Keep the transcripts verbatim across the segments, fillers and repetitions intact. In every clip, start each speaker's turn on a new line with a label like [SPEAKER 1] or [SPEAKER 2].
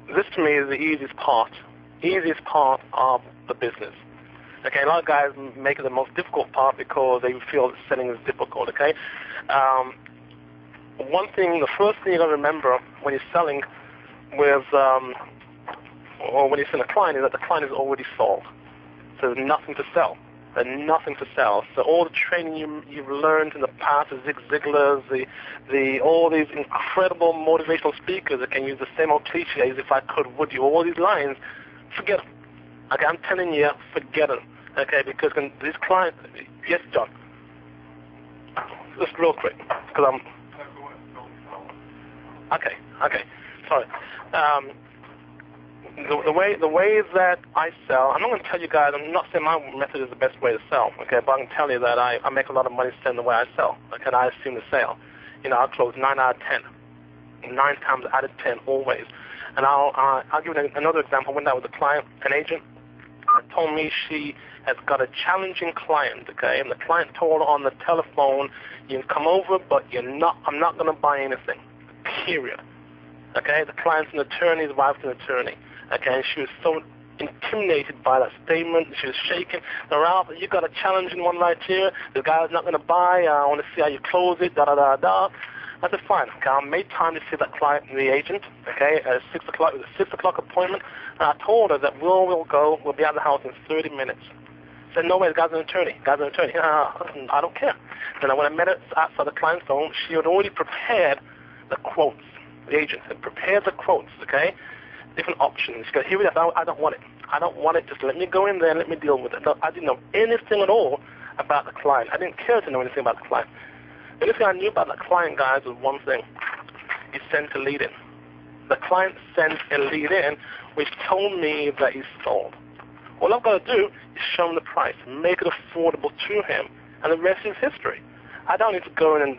[SPEAKER 1] this to me is the easiest part, easiest part of the business. Okay, a lot of guys make it the most difficult part because they feel that selling is difficult, okay? Um, one thing, the first thing you got to remember when you're selling with, um, or when you send a client, is that the client is already sold. So there's nothing to sell. There's nothing to sell. So all the training you, you've learned in the past, the Zig Ziglars, the, the, all these incredible motivational speakers that can use the same old cliches, if I could, would you, all these lines, forget them. Okay, I'm telling you, forget them. Okay, because when this client, yes, John, just real quick, because I'm, okay, okay, sorry. Um, the, the way the way that I sell, I'm not going to tell you guys, I'm not saying my method is the best way to sell, okay, but I can tell you that I, I make a lot of money selling the way I sell, okay, and I assume the sale. You know, I'll close nine out of ten, nine times out of ten, always. And I'll, uh, I'll give you another example. I went out with a client, an agent, told me she has got a challenging client, okay, and the client told her on the telephone, you can come over, but you're not, I'm not going to buy anything, period. Okay, the client's an attorney, his wife's an attorney, okay, and she was so intimidated by that statement, she was shaking. Ralph, you got a challenging one right here, the guy's not going to buy, I want to see how you close it, da da da da. I said, fine, okay, I made time to see that client, the agent, okay, at six o'clock, it was a six o'clock appointment, and I told her that we'll, we'll go, we'll be at the house in thirty minutes. I said, no way, the guy's an attorney, the guy's an attorney. Uh, I don't care. And when I met her outside the client's home, she had already prepared the quotes. The agent had prepared the quotes, okay, different options. She goes, here it is, I, I don't want it. I don't want it, just let me go in there and let me deal with it. No, I didn't know anything at all about the client. I didn't care to know anything about the client. The only thing I knew about the client, guys, was one thing. He sent a lead in. The client sent a lead in which told me that he's sold. All I've got to do is show him the price, make it affordable to him, and the rest is history. I don't need to go in and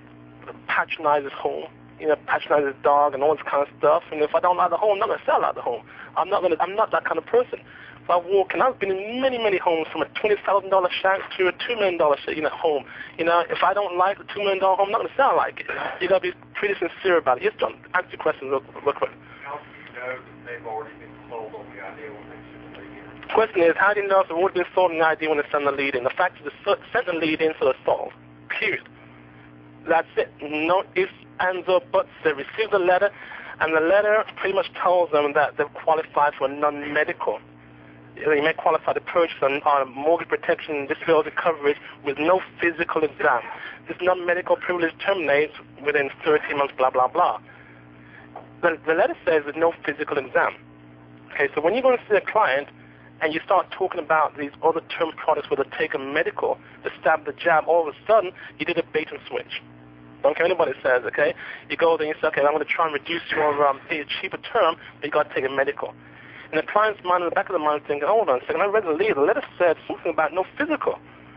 [SPEAKER 1] patronize his home, you know, patronize his dog and all this kind of stuff. And if I don't like the home, I'm not going to sell out the home. I'm not going to, I'm not that kind of person. So I walk, and I've been in many, many homes, from a twenty thousand dollar shack to a two million dollar you know, home. You know, if I don't like the two million dollar home, I'm not going to sell like it. You got to be pretty sincere about it. Yes, John, answer your question real, real quick.
[SPEAKER 2] How do you know that they've already been sold on the idea when they send the lead in?
[SPEAKER 1] The question is, how do you know if they've already been sold on the idea when they send the lead in? The fact is they sent the lead in, so they're sold. Period. That's it. No ifs, ands, or buts. They received the letter, and the letter pretty much tells them that they've qualified for a non-medical. You may qualify to purchase on, on mortgage protection and disability coverage with no physical exam. This non-medical privilege terminates within thirteen months, blah, blah, blah. The, the letter says there's no physical exam. Okay, so when you go and see a client and you start talking about these other term products where they take a medical, to stab the jab, all of a sudden you did a bait and switch. Don't care what anybody says, okay? You go there and you say, okay, I'm going to try and reduce your um, pay a cheaper term, but you got to take a medical. And the client's mind, in the back of the mind, thinking, hold on a second, I read the lead. The letter said something about no physical.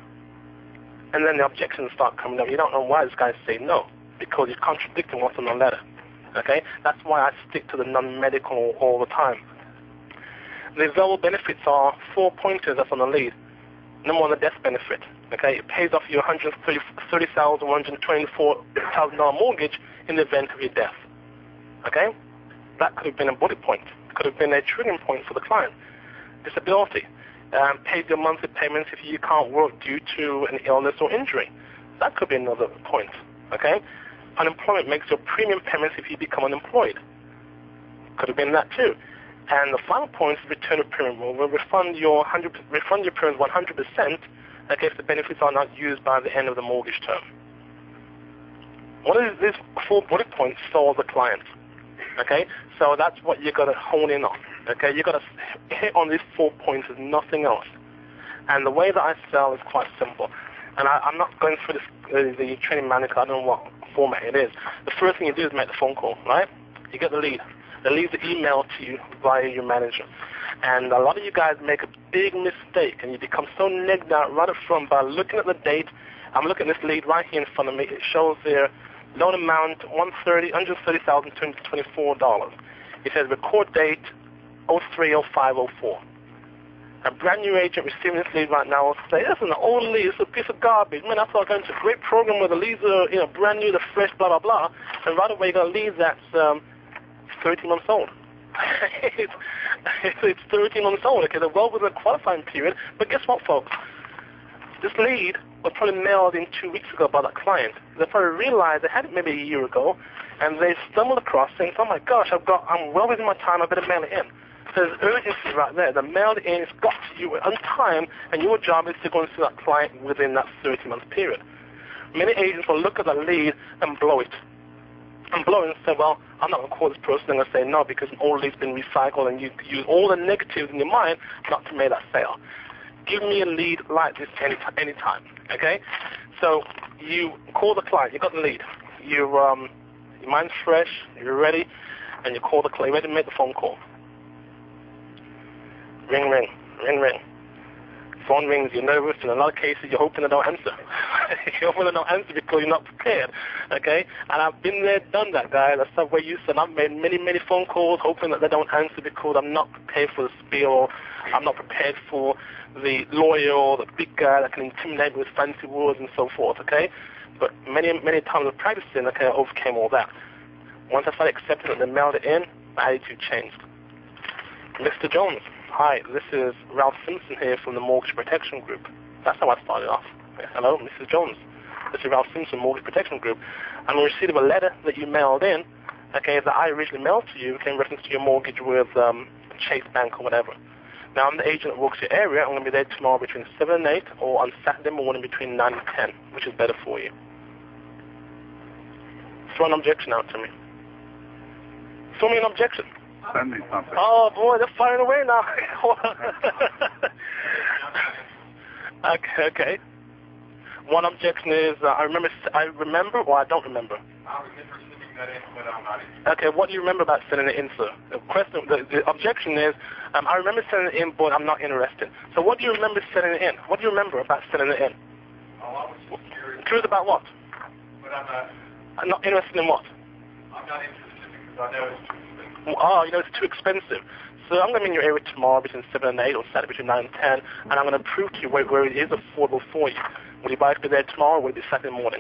[SPEAKER 1] And then the objections start coming up. You don't know why this guy's saying no, because he's contradicting what's in the letter. Okay? That's why I stick to the non-medical all the time. The available benefits are four pointers that's on the lead. Number one, the death benefit. Okay? It pays off your one hundred thirty thousand one hundred twenty-four thousand dollars mortgage in the event of your death. Okay? That could have been a bullet point. Could have been a triggering point for the client. Disability. Um, pays your monthly payments if you can't work due to an illness or injury. That could be another point. Okay? Unemployment makes your premium payments if you become unemployed. Could have been that too. And the final point is return of premium. We'll refund your one hundred refund your premiums one hundred percent okay, if the benefits are not used by the end of the mortgage term. One of these four bullet points solves the client. Okay, so that's what you got to hone in on. Okay, you got to hit on these four points and nothing else. And the way that I sell is quite simple. And I, I'm not going through this, uh, the training manual, I don't know what format it is. The first thing you do is make the phone call, right? You get the lead. The lead's email to you via your manager. And a lot of you guys make a big mistake, and you become so negged out right up front by looking at the date. I'm looking at this lead right here in front of me. It shows there loan amount one hundred thirty thousand two hundred twenty-four dollars. It says record date oh three oh five oh four. A brand new agent receiving this lead right now will say, this is an old lead, it's a piece of garbage. Man, I thought I was going to a great program where the leads are, you know, brand new, they're fresh, blah, blah, blah. And right away you got a lead that's um, thirteen months old. it's, it's thirteen months old, okay? They're well within the qualifying period, but guess what, folks? This lead was probably mailed in two weeks ago by that client. They probably realized they had it maybe a year ago, and they stumbled across saying, oh my gosh, I've got, I'm well within my time, I better mail it in. So there's urgency right there. The mail it in, it's got to you on time, and your job is to go and see that client within that thirty-month period. Many agents will look at that lead and blow it. And blow it and say, well, I'm not going to call this person. I'm going to say no because all lead's been recycled, and you use all the negatives in your mind not to make that sale. Give me a lead like this any any time, okay? So you call the client. You got the lead. You um, your mind's fresh. You're ready, and you call the client. You're ready to make the phone call. Ring, ring, ring, ring. Phone rings. You're nervous. In a lot of cases, you're hoping they don't answer. You're hoping they don't answer because you're not prepared, okay? And I've been there, done that, guys. That's the way you said. I've made many, many phone calls hoping that they don't answer because I'm not prepared for the spiel, or I'm not prepared for the lawyer or the big guy that can intimidate me with fancy words and so forth, okay? But many, many times of practicing, okay, I overcame all that. Once I started accepting that they mailed it in, my attitude changed. Mister Jones, hi, this is Ralph Simpson here from the Mortgage Protection Group. That's how I started off. Hello, Missus Jones. This is Ralph Simpson, Mortgage Protection Group. I'm in receipt of a letter that you mailed in, okay, that I originally mailed to you, okay, in reference to your mortgage with um, Chase Bank or whatever. Now, I'm the agent that works your area. I'm going to be there tomorrow between seven and eight, or on Saturday morning between nine and ten, which is better for you. Throw an objection out to me. Throw me an objection.
[SPEAKER 3] Send me something.
[SPEAKER 1] Oh, boy, they're firing away now. okay, okay. One objection is, uh, I remember, I remember, or I don't remember.
[SPEAKER 2] I remember sending that in, but I'm not interested.
[SPEAKER 1] Okay, what do you remember about sending it in, sir? The question, the, the objection is, um, I remember sending it in, but I'm not interested. So what do you remember sending it in? What do you remember about sending it in?
[SPEAKER 2] Oh, I was just curious.
[SPEAKER 1] Curious about what?
[SPEAKER 2] But I'm not,
[SPEAKER 1] I'm not interested in what?
[SPEAKER 2] I'm not interested because I know it's too expensive.
[SPEAKER 1] Oh, you know, it's too expensive. So I'm going to be in your area tomorrow between seven and eight, or Saturday between nine and ten, and I'm going to prove to you where, where it is affordable for you. Will you buy it be there tomorrow, or will it be Saturday morning?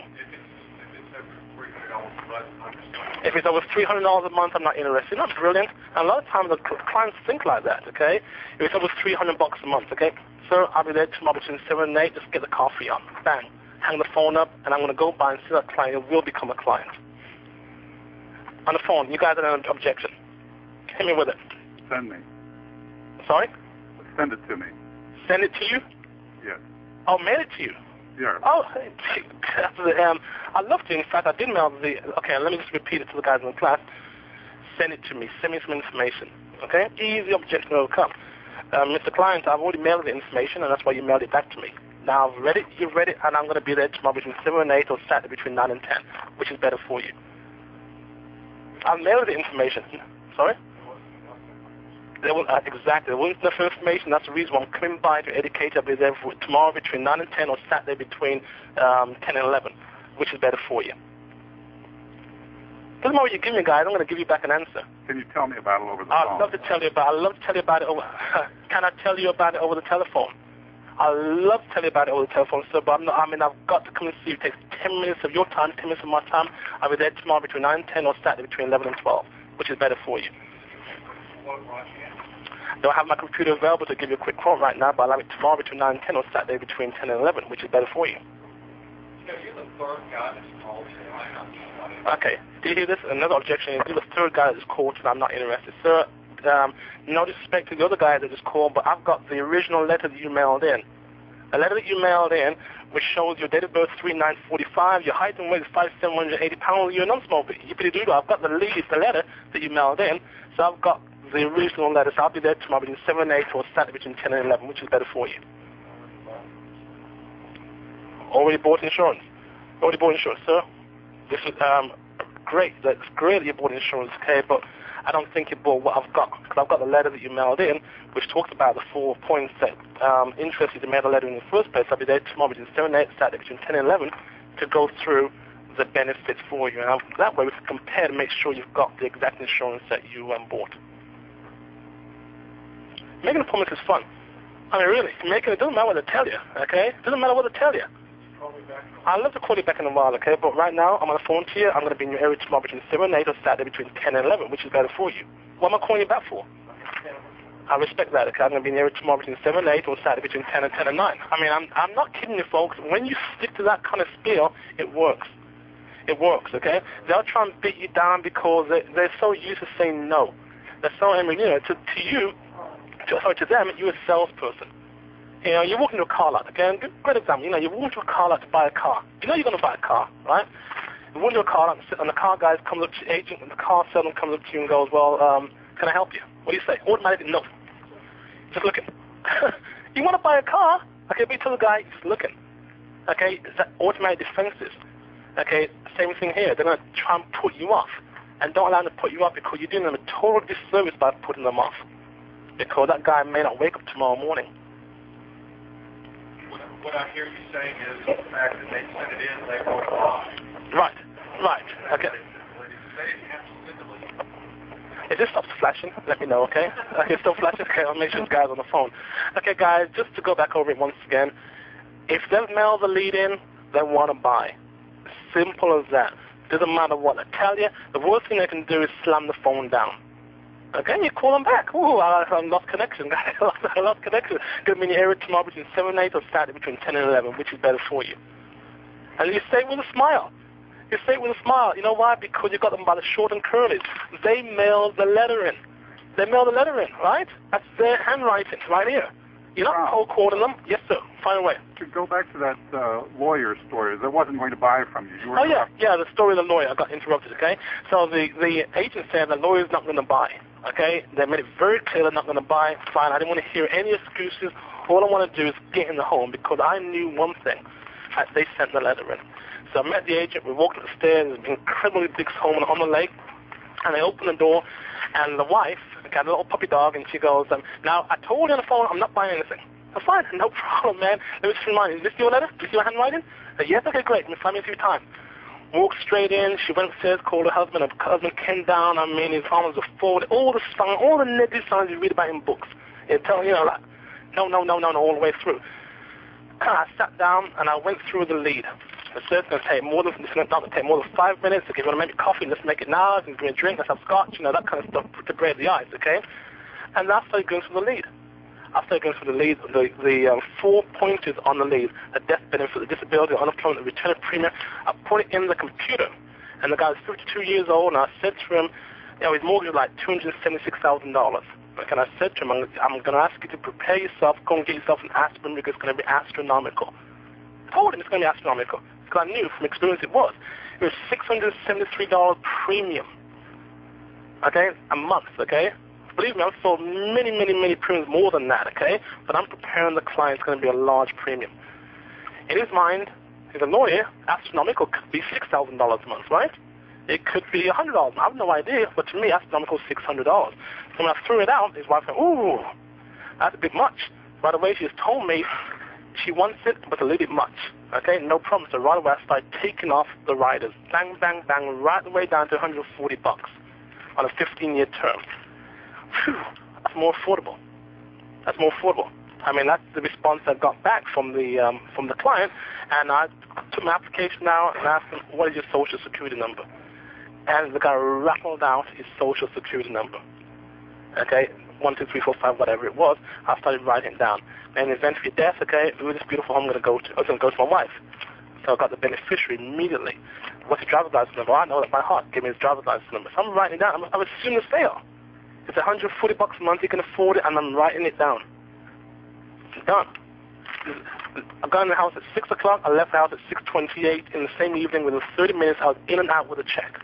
[SPEAKER 2] If it's, if it's over three hundred dollars a month,
[SPEAKER 1] If it's over three hundred dollars a month, I'm not interested. Not brilliant. And a lot of times the clients think like that, okay? If it's over three hundred bucks a month, okay? So I'll be there tomorrow between seven and eight, just get the coffee on. Bang. Hang the phone up, and I'm going to go by and see that client. It will become a client. On the phone, you guys have an objection. Hit me with it.
[SPEAKER 3] Send me.
[SPEAKER 1] Sorry?
[SPEAKER 3] Send it to me.
[SPEAKER 1] Send it to you?
[SPEAKER 3] Yes.
[SPEAKER 1] I'll mail it to you.
[SPEAKER 3] Yeah.
[SPEAKER 1] Oh, um, I'd love to. In fact, I did mail the, okay, let me just repeat it to the guys in the class. Send it to me. Send me some information. Okay? Easy objection to overcome. Um, Mister Client, I've already mailed the information, and that's why you mailed it back to me. Now, I've read it, you've read it, and I'm going to be there tomorrow between seven and eight, or Saturday between nine and ten, which is better for you. I've mailed the information. Sorry? There was, uh, exactly. There wasn't enough information. That's the reason why I'm coming by to educate. I'll be there for tomorrow between nine and ten, or Saturday between um, ten and eleven, which is better for you. Doesn't matter what you give me, guys. I'm going to give you back an answer.
[SPEAKER 3] Can you tell me about it over the
[SPEAKER 1] I'd
[SPEAKER 3] phone?
[SPEAKER 1] love to tell you about. I'd love to tell you about it over. Can I tell you about it over the telephone? I'd love to tell you about it over the telephone, sir. But I'm not, I mean, I've got to come and see you. It takes ten minutes of your time, ten minutes of my time. I'll be there tomorrow between nine and ten, or Saturday between eleven and twelve, which is better for you. I don't have my computer available to give you a quick quote right now, but I'll have it tomorrow between nine and ten, or Saturday between ten and eleven, which is better for you.
[SPEAKER 2] You know, you're the third guy that's called today. I'm not
[SPEAKER 1] Okay. Do you hear this? Another objection is you're the third guy that just called, and I'm not interested. Sir, um, no disrespect to the other guy that just called, but I've got the original letter that you mailed in. A letter that you mailed in, which shows your date of birth three nine forty-five, your height and weight is five seven hundred eighty pounds, you're a non-smoker. Yippity-doo-doo. I've got the lead, the letter that you mailed in, so I've got the original letter, so I'll be there tomorrow between seven and eight, or Saturday between ten and eleven, which is better for you. Already bought insurance. Already bought insurance, sir. This is um, great. That's great that you bought insurance, okay, but I don't think you bought what I've got, because I've got the letter that you mailed in, which talks about the four points that um, interest you to mail the letter in the first place. I'll be there tomorrow between seven and eight, Saturday between ten and eleven, to go through the benefits for you. And I'll, that way we can compare to make sure you've got the exact insurance that you um, bought. Making appointments is fun. I mean, really, making it doesn't matter what they tell you, okay? It doesn't matter what they tell you. I'd love to call you back in a while, okay? But right now, I'm on the phone to you. I'm going to be in your area tomorrow between seven and eight, or Saturday between ten and eleven, which is better for you. What am I calling you back for? I respect that. Okay, I'm going to be near it tomorrow between seven and eight, or Saturday between ten and ten and nine. I mean, I'm I'm not kidding you, folks. When you stick to that kind of spiel, it works. It works, okay? They'll try and beat you down because they, they're so used to saying no. They're so, I mean, you know, to, to you, to, sorry, to them, you're a salesperson. You know, you walk into a car lot, okay? Good, great example. You know, you walk into a car lot to buy a car. You know you're going to buy a car, right? You walk into a car lot and, sit, and the car guy comes up to the agent, and the car salesman comes up to you and goes, well, um, can I help you? What do you say? Automatically, no. Just looking. You want to buy a car? Okay, but you tell the guy, just looking. Okay, that automatic defenses. Okay, same thing here. They're going to try and put you off. And don't allow them to put you off because you're doing them a total disservice by putting them off. Because that guy may not wake up tomorrow morning.
[SPEAKER 2] What, what I hear you saying is the fact that they sent it in, they won't lie.
[SPEAKER 1] Right, right. Okay. If this stops flashing, let me know, okay? Okay, still flashing? Okay, I'll make sure the guy's on the phone. Okay, guys, just to go back over it once again. If they've mailed the lead in, they want to buy. Simple as that. Doesn't matter what I tell you. The worst thing they can do is slam the phone down. Okay, you call them back. Ooh, I, I lost connection, guys. I lost, I lost connection. Going to be in the area tomorrow between seven and eight, or Saturday between ten and eleven, which is better for you. And you say it with a smile. You say it with a smile. You know why? Because you got them by the short and curlies. They mailed the letter in. They mailed the letter in, right? That's their handwriting right here. You're not cold calling them. Yes, sir. Fire away.
[SPEAKER 3] To go back to that uh, lawyer story, that wasn't going to buy from you. you were
[SPEAKER 1] oh, yeah. Yeah, the story of the lawyer. I got interrupted, okay? So the, the agent said the lawyer's not going to buy, okay? They made it very clear they're not going to buy. Fine. I didn't want to hear any excuses. All I want to do is get in the home because I knew one thing. That they sent the letter in. So I met the agent. We walked up the stairs. It's an incredibly big home on the lake. And I opened the door, and the wife got a little puppy dog, and she goes, um, now, I told you on the phone I'm not buying anything. That's fine. No problem, man. Let me just remind you. Is this your letter? Is this your handwriting? Uh, yes? Okay, great. Let me find me a few times. Walked straight in. She went upstairs, called her husband. Her husband came down. I mean, his arms were forward. All the signs, all the negative signs you read about in books. It tell you know, like, no, no, no, no, no, all the way through. I sat down, and I went through the lead. The search going to take more than, it's not going to take more than five minutes. If you want to make me coffee, let's make it now. If you give me a drink, let's have scotch, you know, that kind of stuff to break the ice, okay? And I started going through the lead. I started going through the lead, the, the um, four pointers on the lead, the death benefit, the disability, the unemployment, the return of premium. I put it in the computer, and the guy was fifty-two years old, and I said to him, you know, his mortgage was like two hundred seventy-six thousand dollars. And I said to him, I'm, I'm going to ask you to prepare yourself, go and get yourself an aspirin because it's going to be astronomical. I told him it's going to be astronomical because I knew from experience it was. It was six hundred seventy-three dollars premium, okay, a month, okay? Believe me, I've sold many, many, many premiums more than that, okay? But I'm preparing the client it's going to be a large premium. In his mind, he's a lawyer, astronomical could be six thousand dollars a month, right? It could be one hundred dollars. I have no idea, but to me, astronomical is six hundred dollars. So when I threw it out, his wife went, ooh, that's a bit much. Right away, she just told me she wants it, but a little bit much. Okay, no problem. So right away, I started taking off the riders. Bang, bang, bang, right the way down to one hundred forty bucks on a fifteen-year term. Phew, that's more affordable. That's more affordable. I mean, that's the response I got back from the um, from the client, and I took my application out and asked him, what is your social security number? And the guy rattled out his social security number. Okay, one, two, three, four, five, whatever it was. I started writing it down. And in the event of your death, okay, who is this beautiful home going to go to? I was going to go to my wife. So I got the beneficiary immediately. What's his driver's license number? I know that by heart. Give me his driver's license number. So I'm writing it down. I'm, I'm assuming the sale. It's one hundred forty bucks a month. You can afford it, and I'm writing it down. It's done. I got in the house at six o'clock. I left the house at six twenty-eight in the same evening. Within thirty minutes, I was in and out with a check.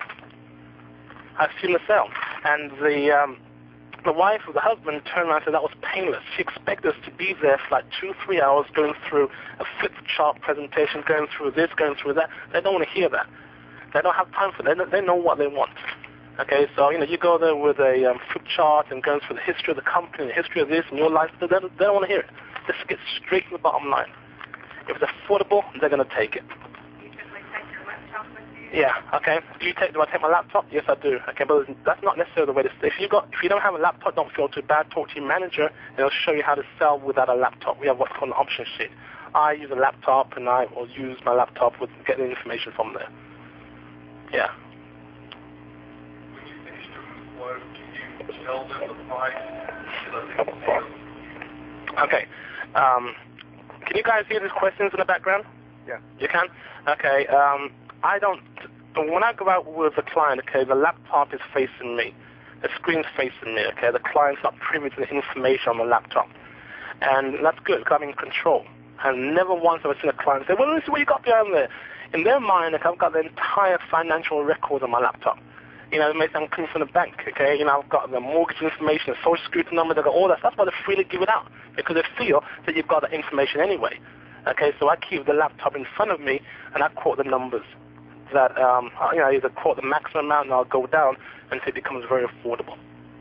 [SPEAKER 1] I assumed the sale. And the um, the wife or the husband turned around and said that was painless. She expected us to be there for like two, three hours going through a flip chart presentation, going through this, going through that. They don't want to hear that. They don't have time for that. They know what they want. Okay, so, you know, you go there with a um, flip chart and going through the history of the company, the history of this and your life. They don't, they don't want to hear it. Just get straight to the bottom line. If it's affordable, they're going to take it.
[SPEAKER 4] You simply take your laptop with you?
[SPEAKER 1] Yeah, okay. Do you take? Do I take my laptop? Yes, I do. Okay, but that's not necessarily the way to stay. If you got, if you don't have a laptop, don't feel too bad. Talk to your manager, and they'll show you how to sell without a laptop. We have what's called an option sheet. I use a laptop, and I will use my laptop with getting information from there. Yeah.
[SPEAKER 2] When you finished your quote, you tell them the price, let them see it.
[SPEAKER 1] Okay. Um, can you guys hear these questions in the background?
[SPEAKER 3] Yeah.
[SPEAKER 1] You can? Okay. Um, I don't, when I go out with a client, okay, the laptop is facing me. The screen's facing me, okay? The client's not privy to the information on the laptop. And that's good, because I'm in control. And never once have I seen a client say, well, this is what you got behind there. In their mind, like, I've got the entire financial record on my laptop. You know, it makes them come from the bank, okay? You know, I've got the mortgage information, the social security number, they've got all that. That's why they freely give it out, because they feel that you've got the information anyway. Okay, so I keep the laptop in front of me, and I quote the numbers. That, um, you know, I either quote the maximum amount, and I'll go down until it becomes very affordable.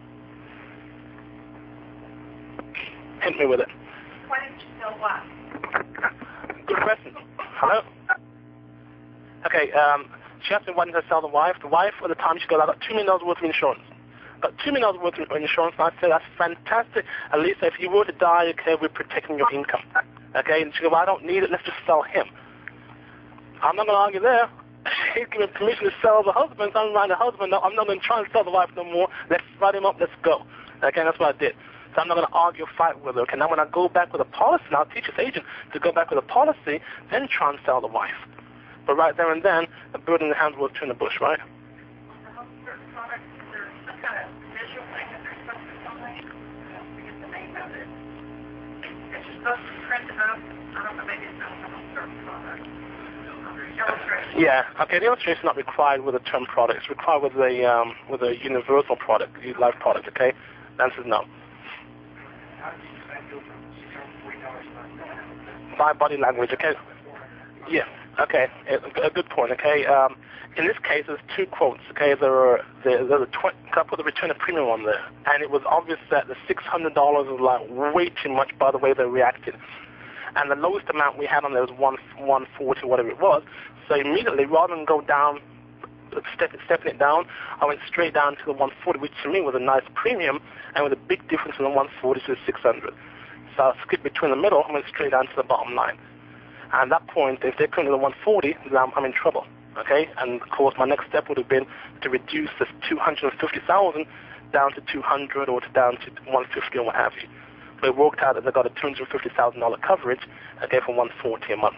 [SPEAKER 1] Hit me with it.
[SPEAKER 4] Why didn't you sell what?
[SPEAKER 1] Good question. Hello? Okay, um, she asked me why didn't I sell the wife. The wife, at the time, she goes, I got two million dollars worth of insurance. Got two million dollars worth of insurance, and I said, that's fantastic. At least if you were to die, okay, we're protecting your income. Okay, and she goes, well, I don't need it, let's just sell him. I'm not going to argue there. She's given permission to sell the husband, so I'm writing the husband, no, I'm not going to try and sell the wife no more. Let's write him up, let's go. Okay, that's what I did. So I'm not going to argue or fight with her. Okay, now when I go back with a policy, now I'll teach this agent to go back with a policy, then try and sell the wife. But right there and then, the bird in the hand will turn the bush, right?
[SPEAKER 4] The home certain products, is there some kind of visual thing that they're supposed to something? I forget the name of it. It's just supposed to print it up. I don't know, maybe it's not a home certain product. Illustration.
[SPEAKER 1] Yeah. Okay. The illustration is not required with a term product. It's required with a um, with a universal product, life product. Okay. The answer is no.
[SPEAKER 2] How do you spend your six hundred forty dollars
[SPEAKER 1] By body language. Okay. Yeah. Okay. A, a good point. Okay. Um, in this case, there's two quotes. Okay. There are there, there's a twenty. I put the return of premium on there, and it was obvious that the six hundred dollars was like way too much by the way they reacted. And the lowest amount we had on there was one one forty, whatever it was. So immediately, rather than go down, step, stepping it down, I went straight down to the one forty, which to me was a nice premium, and with a big difference from the one forty to the six hundred. So I skipped between the middle and went straight down to the bottom line. And at that point, if they come to the one forty, then I'm, I'm in trouble. Okay, and of course, my next step would have been to reduce this two hundred fifty thousand down to two hundred or to down to one fifty or what have you. But it worked out that they got a two hundred fifty thousand dollars coverage, okay, for one forty a month.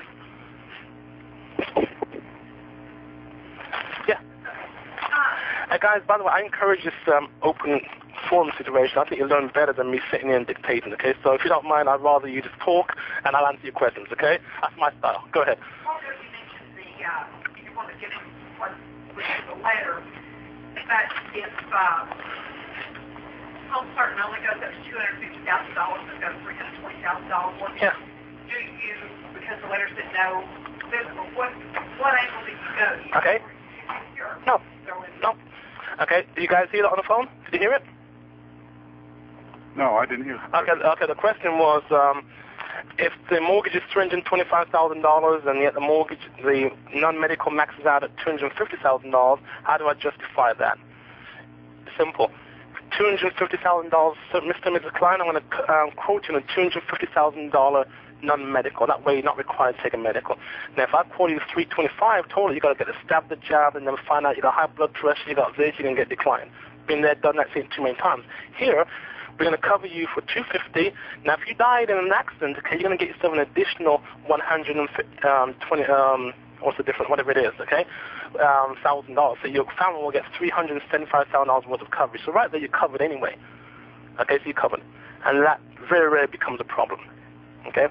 [SPEAKER 1] Yeah. Uh, guys, by the way, I encourage this um, open forum situation. I think you learn better than me sitting here and dictating, okay? So if you don't mind, I'd rather you just talk, and I'll answer your questions, okay? That's my style. Go ahead.
[SPEAKER 4] Also, you mentioned the, uh, you want to give them what, which is a letter, that if, uh, home certain only goes up to two hundred fifty thousand dollars and goes three hundred twenty thousand dollars. What
[SPEAKER 1] yeah.
[SPEAKER 4] do you, because the letter said no, what, what angle do you go? You
[SPEAKER 1] okay. No. No. Okay. Did you guys hear that on the phone? Did you hear it?
[SPEAKER 3] No, I didn't hear it.
[SPEAKER 1] Okay. Okay. The question was, um, if the mortgage is three hundred twenty-five thousand dollars and yet the mortgage, the non-medical maxes out at two hundred fifty thousand dollars, how do I justify that? Simple. two hundred fifty thousand dollars, so Mister and Missus Klein, I'm going to um, quote you on a two hundred fifty thousand dollars non-medical. That way you're not required to take a medical. Now, if I quote you three twenty-five, totally, you got to get the stab, the jab, and then find out you got high blood pressure, you got this, you're going to get declined. Been there, done that, seen it too many times. Here, we're going to cover you for two hundred fifty. Now, if you died in an accident, okay, you're going to get yourself an additional one hundred twenty, um, what's the difference, whatever it is, okay, um, thousand dollars. So your family will get three hundred seventy-five thousand dollars worth of coverage. So right there, you're covered anyway. Okay, so you're covered, and that very rarely becomes a problem. Okay.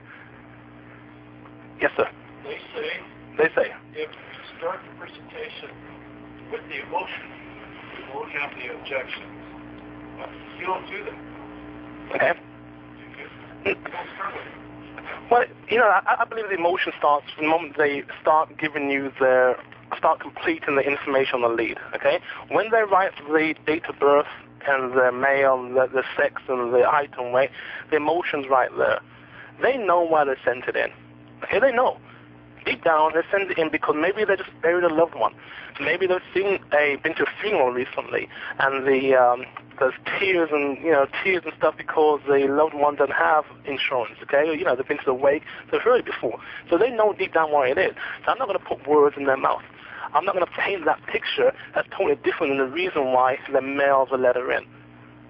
[SPEAKER 1] Yes, sir.
[SPEAKER 2] They say.
[SPEAKER 1] They say.
[SPEAKER 2] If you start the presentation with the emotion, you won't have the objections. But you don't do that.
[SPEAKER 1] Okay.
[SPEAKER 2] You don't start with it.
[SPEAKER 1] Well, you know, I, I believe the emotion starts from the moment they start giving you their, start completing the information on the lead, okay? When they write the date of birth and the male, the, the sex and the height and weight, the emotion's right there. They know why they sent it in, okay? They know. Deep down, they send it in because maybe they just buried a loved one. Maybe they've seen a, been to a funeral recently, and the um, there's tears and you know tears and stuff because the loved one doesn't have insurance. Okay, you know they've been to the wake, they've heard it before, so they know deep down why it is. So I'm not going to put words in their mouth. I'm not going to paint that picture that's totally different than the reason why they mail the letter in.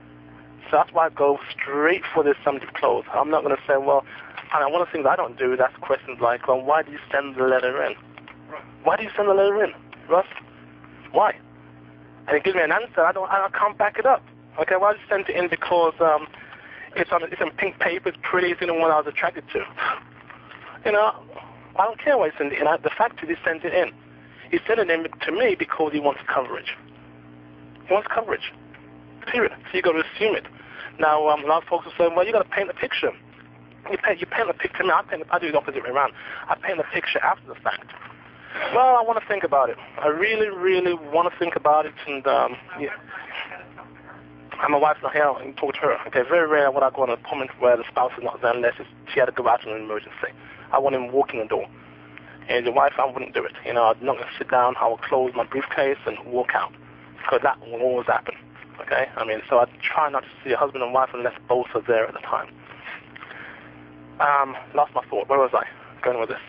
[SPEAKER 1] So that's why I go straight for the subject clause. I'm not going to say, well, and one of the things I don't do is ask questions like, well, why do you send the letter in? Why do you send the letter in, Russ? Why? And it gives me an answer. I don't. I can't back it up. Okay, well, I just sent it in because um, it's on. It's in pink paper. It's pretty. It's the one I was attracted to. You know, I don't care why he sent it in. I, the fact is, he sent it in. He sent it in to me because he wants coverage. He wants coverage. Period. So you got to assume it. Now, um, a lot of folks are saying, well, you got to paint a picture. You paint. You paint the picture. I, paint, I do the opposite way around. I paint the picture after the fact. Well, I want to think about it. I really, really want to think about it, and um, yeah. And my wife's not here. I can talk to her. Okay, very rare when I go on an appointment where the spouse is not there unless it's, she had to go out in an emergency. I want him walking the door. And the wife, I wouldn't do it. You know, I'm not going to sit down. I will close my briefcase and walk out, because that will always happen. Okay, I mean, so I try not to see a husband and wife unless both are there at the time. Um, lost my thought. Where was I going with this?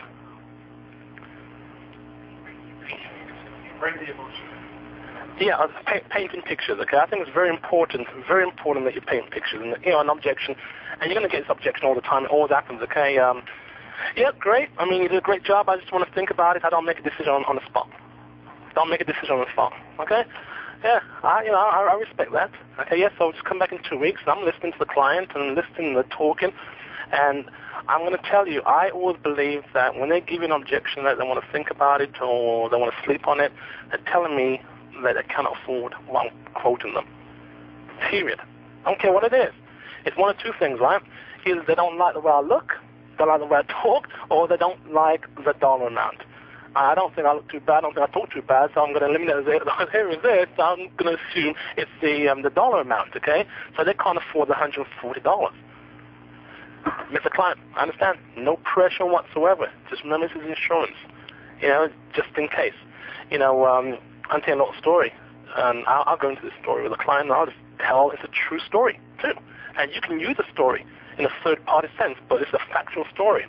[SPEAKER 2] Bring the emotion.
[SPEAKER 1] Yeah, uh, paint, painting pictures, okay? I think it's very important, very important that you paint pictures. And, you know, an objection, and you're going to get this objection all the time. It always happens, okay? Um, yeah, great. I mean, you did a great job. I just want to think about it. I don't make a decision on, on the spot. Don't make a decision on the spot, okay? Yeah, I, you know, I, I respect that. Okay, yes, yeah, so just come back in two weeks. I'm listening to the client and listening to the talking, and I'm going to tell you, I always believe that when they give you an objection that they want to think about it or they want to sleep on it, they're telling me that they cannot afford what I'm quoting them. Period. I don't care what it is. It's one of two things, right? Either they don't like the way I look, they don't like the way I talk, or they don't like the dollar amount. I don't think I look too bad. I don't think I talk too bad, so I'm going to eliminate it. Here is this. So I'm going to assume it's the um, the dollar amount, okay? So they can't afford the one hundred forty dollars. Mister Client, I understand. No pressure whatsoever. Just remember this is insurance. You know, just in case. You know, um, I'll tell you a little story. And I'll, I'll go into this story with a client, and I'll just tell it's a true story, too. And you can use a story in a third-party sense, but it's a factual story.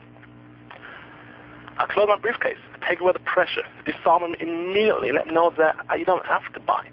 [SPEAKER 1] I close my briefcase, take away the pressure, disarm them immediately, let them know that you don't have to buy.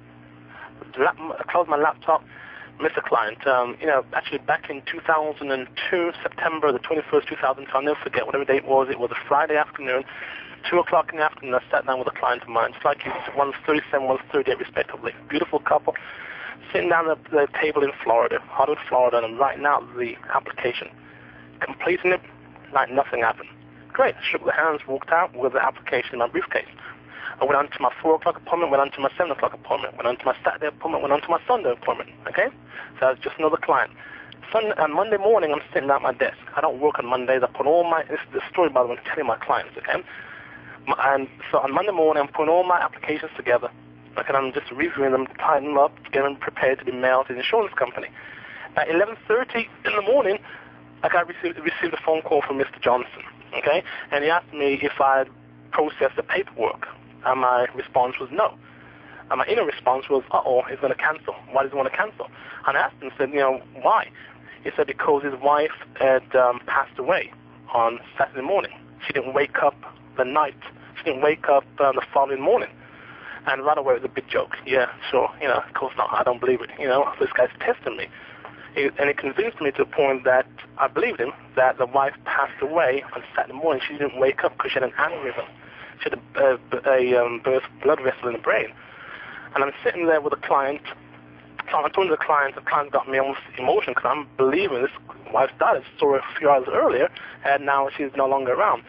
[SPEAKER 1] I close my laptop, Mister Client, um, you know, actually back in two thousand two, September the twenty-first, two thousand two, I'll never forget whatever date it was, it was a Friday afternoon, two o'clock in the afternoon, I sat down with a client of mine, it's like it's one thirty-seven, one thirty-eight respectively, beautiful couple, sitting down at the table in Florida, Hollywood, Florida, and I'm writing out the application, completing it like nothing happened. Great, shook the hands, walked out with the application in my briefcase. I went on to my four o'clock appointment, went on to my seven o'clock appointment, went on to my Saturday appointment, went on to my Sunday appointment, okay? So that's just another client. Sunday, on Monday morning, I'm sitting at my desk. I don't work on Mondays. I put all my, this is the story, by the way, I'm telling my clients, okay? And so on Monday morning, I'm putting all my applications together, okay, and I'm just reviewing them, tying them up, getting them prepared to be mailed to the insurance company. At eleven thirty in the morning, like I received, received a phone call from Mister Johnson, okay? And he asked me if I had processed the paperwork. And my response was no. And my inner response was, uh-oh, he's going to cancel. Why does he want to cancel? And I asked him, said, you know, why? He said because his wife had um, passed away on Saturday morning. She didn't wake up the night. She didn't wake up um, the following morning. And right away it was a big joke. Yeah, sure, you know, of course not. I don't believe it. You know, this guy's testing me. He, and it convinced me to the point that I believed him that the wife passed away on Saturday morning. She didn't wake up because she had an aneurysm. She had a, a, a um, burst blood vessel in the brain. And I'm sitting there with a client. I'm talking to the client. The client got me almost emotional because I'm believing this wife's died. I saw her a few hours earlier, and now she's no longer around.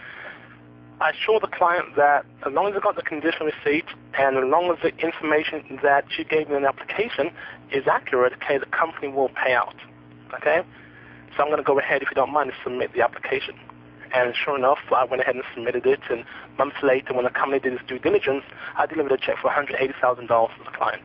[SPEAKER 1] I assure the client that as long as I got the condition receipt and as long as the information that she gave me in the application is accurate, okay, the company will pay out. Okay? So I'm going to go ahead, if you don't mind, and submit the application. And sure enough, I went ahead and submitted it, and months later, when the company did its due diligence, I delivered a check for one hundred eighty thousand dollars to the client.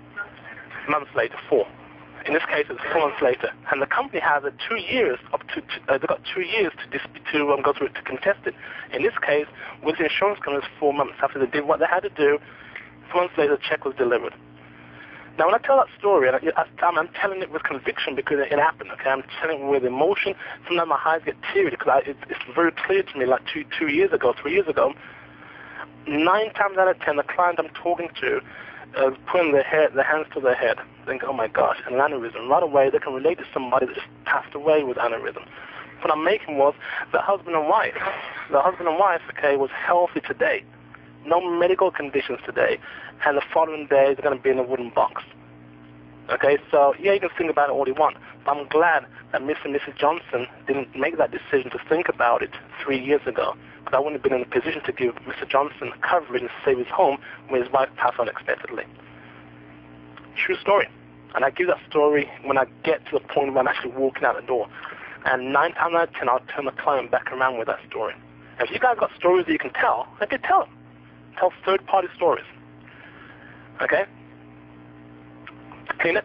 [SPEAKER 1] Months later, four. In this case, it's four months later. And the company has a two years, up to, to uh, they've got two years to dis- to um, go through it, to contest it. In this case, with the insurance company, it's four months after they did what they had to do. Four months later, the check was delivered. Now, when I tell that story, and I, I, I'm telling it with conviction because it, it happened, okay? I'm telling it with emotion. Sometimes my eyes get teary because I, it, it's very clear to me, like two, two years ago, three years ago, nine times out of ten, the client I'm talking to, uh, putting their head, their hands to their head, think, oh my gosh, an aneurysm. Right away, they can relate to somebody that just passed away with aneurysm. What I'm making was the husband and wife. The husband and wife, okay, was healthy today, no medical conditions today, and the following day they're going to be in a wooden box. Okay, so yeah, you can think about it all you want, but I'm glad that Mister and Missus Johnson didn't make that decision to think about it three years ago, because I wouldn't have been in a position to give Mister Johnson coverage and save his home when his wife passed unexpectedly. True story. And I give that story when I get to the point where I'm actually walking out the door. And nine times out of ten, I'll turn the client back around with that story. And if you guys got stories that you can tell, maybe tell them. Tell third-party stories. Okay? Kleenex?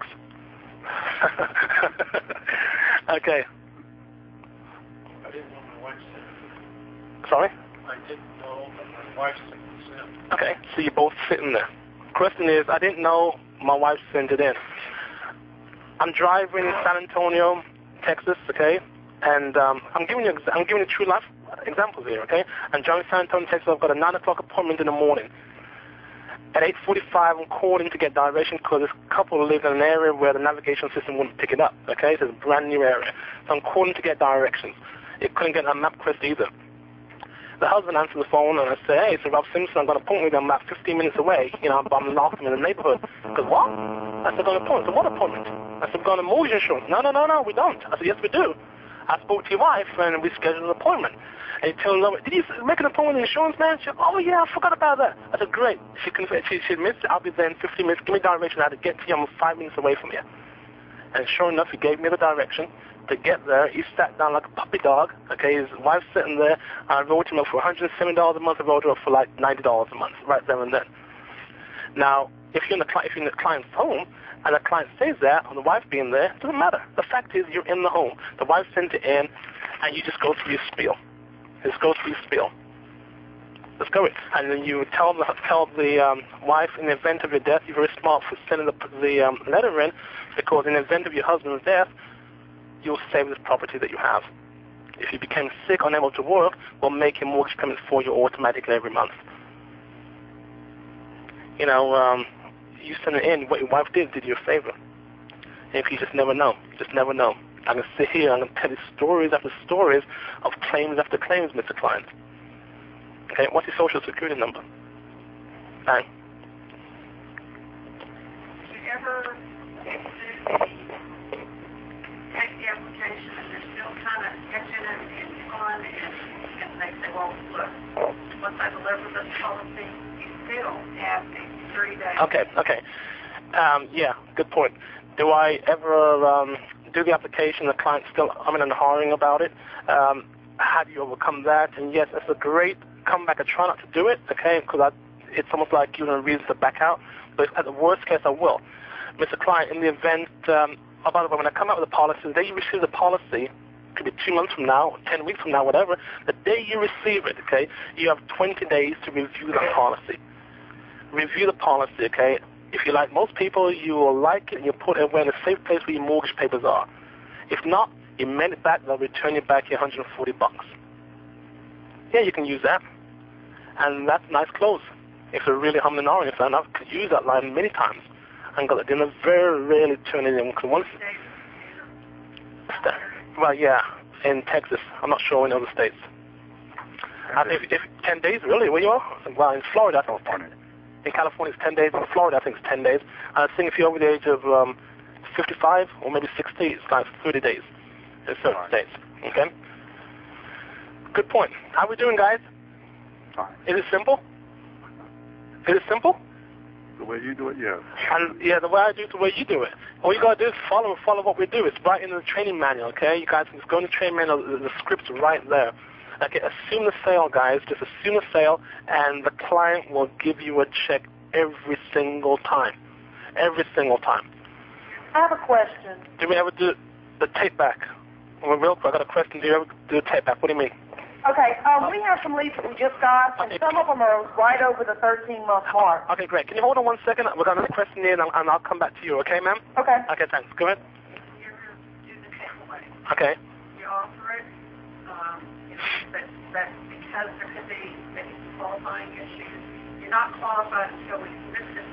[SPEAKER 1] Okay.
[SPEAKER 2] I didn't know my wife said it.
[SPEAKER 1] Sorry?
[SPEAKER 2] I didn't know that my wife said it.
[SPEAKER 1] Okay, so you're both sitting there. Question is, I didn't know my wife sent it in. I'm driving in San Antonio, Texas, okay, and um, I'm giving you I'm giving you true life examples here, okay. I'm driving San Antonio, Texas. I've got a nine o'clock appointment in the morning. At eight forty-five, I'm calling to get direction because this couple live in an area where the navigation system wouldn't pick it up, okay. So it's a brand new area. So I'm calling to get directions. It couldn't get a MapQuest either. The husband answered the phone and I said, hey, it's Rob Simpson. I'm going to appointment with him about fifteen minutes away. You know, I'm, I'm laughing in the neighborhood. Because what? I said, going to appointment. I said, what appointment? I said, we're going to mortgage insurance. No, no, no, no, we don't. I said, yes, we do. I spoke to your wife and we scheduled an appointment. And he told her, did you make an appointment with the insurance man? She said, oh, yeah, I forgot about that. I said, great. She, she, she admits, I'll be there in fifteen minutes. Give me direction how to get to you. I'm five minutes away from you. And sure enough, he gave me the direction to get there. He sat down like a puppy dog. Okay, his wife's sitting there. I wrote him up for one hundred seventy dollars a month. I wrote her up for like ninety dollars a month, right there and then. Now, if you're in the, if you're in the client's home and the client stays there, and the wife being there, it doesn't matter. The fact is, you're in the home. The wife sent it in, and you just go through your spiel. Just go through your spiel. Let's go it. And then you tell the tell the um, wife, in the event of your death, you're very smart for sending the, the um, letter in, because in the event of your husband's death, you'll save this property that you have. If you became sick, unable to work, we'll make your mortgage payment for you automatically every month. You know, um, you send it in, what your wife did, did you a favor. And if you just never know, just never know. I can sit here, I'm going to tell you stories after stories of claims after claims, Mister Client. Okay, what's your social security number? Bang.
[SPEAKER 4] Do you ever do take the application and they're still kind of sketching it and on and, and they say, well, look, once I deliver this policy, you still have a thirty days.
[SPEAKER 1] Okay, okay. Um, yeah, good point. Do I ever um, do the application, the client's still umming and hawing about it? Um, how do you overcome that? And yes, it's a great comeback. I try not to do it, okay, because it's almost like giving a reason to back out. But at the worst case, I will. Mister Client, in the event, um, oh, by the way, when I come out with the policy, the day you receive the policy, could be two months from now, ten weeks from now, whatever, the day you receive it, okay, you have twenty days to review the policy. Review the policy, okay? If you like most people, you will like it and you put it in a safe place where your mortgage papers are. If not, you mail it back, they'll return you back your one hundred forty bucks. Yeah, you can use that. And that's nice clothes. If they're really humming and ahhing, and I've used that line many times and got it in. Very rarely turn it in. Because once, well, yeah, in Texas. I'm not sure in other states. I think if, if ten days, really, where you are? Well, in Florida, I think it's ten. In California, it's ten days. In Florida, I think it's ten days. And I think if you're over the age of um, fifty-five or maybe sixty, it's like thirty days in certain right. states. Okay? Good point. How we doing, guys?
[SPEAKER 3] Fine.
[SPEAKER 1] Is it simple? Is it simple?
[SPEAKER 3] The way you do it, yes.
[SPEAKER 1] And yeah, the way I do it, the way you do it. All you gotta do is follow follow what we do. It's right in the training manual, okay? You guys can just go in the training manual, the, the script's right there. Okay, assume the sale, guys. Just assume the sale, and the client will give you a check every single time. Every single time.
[SPEAKER 5] I have a question.
[SPEAKER 1] Do we ever do the tape back? Well, real quick, I got a question. Do you ever do the tape back? What do you mean?
[SPEAKER 5] Okay, um, we have some leads that we just got, and
[SPEAKER 1] okay.
[SPEAKER 5] some of them are right over the thirteen-month mark.
[SPEAKER 1] Okay, great. Can you hold on one second? We've got another question in, and, and I'll come back to you. Okay, ma'am?
[SPEAKER 5] Okay.
[SPEAKER 1] Okay, thanks. Go ahead.
[SPEAKER 4] You ever do the takeaway?
[SPEAKER 1] Okay.
[SPEAKER 4] You offer it, um, you know, but, but because there could be maybe some qualifying issues, you're not qualified until we submit this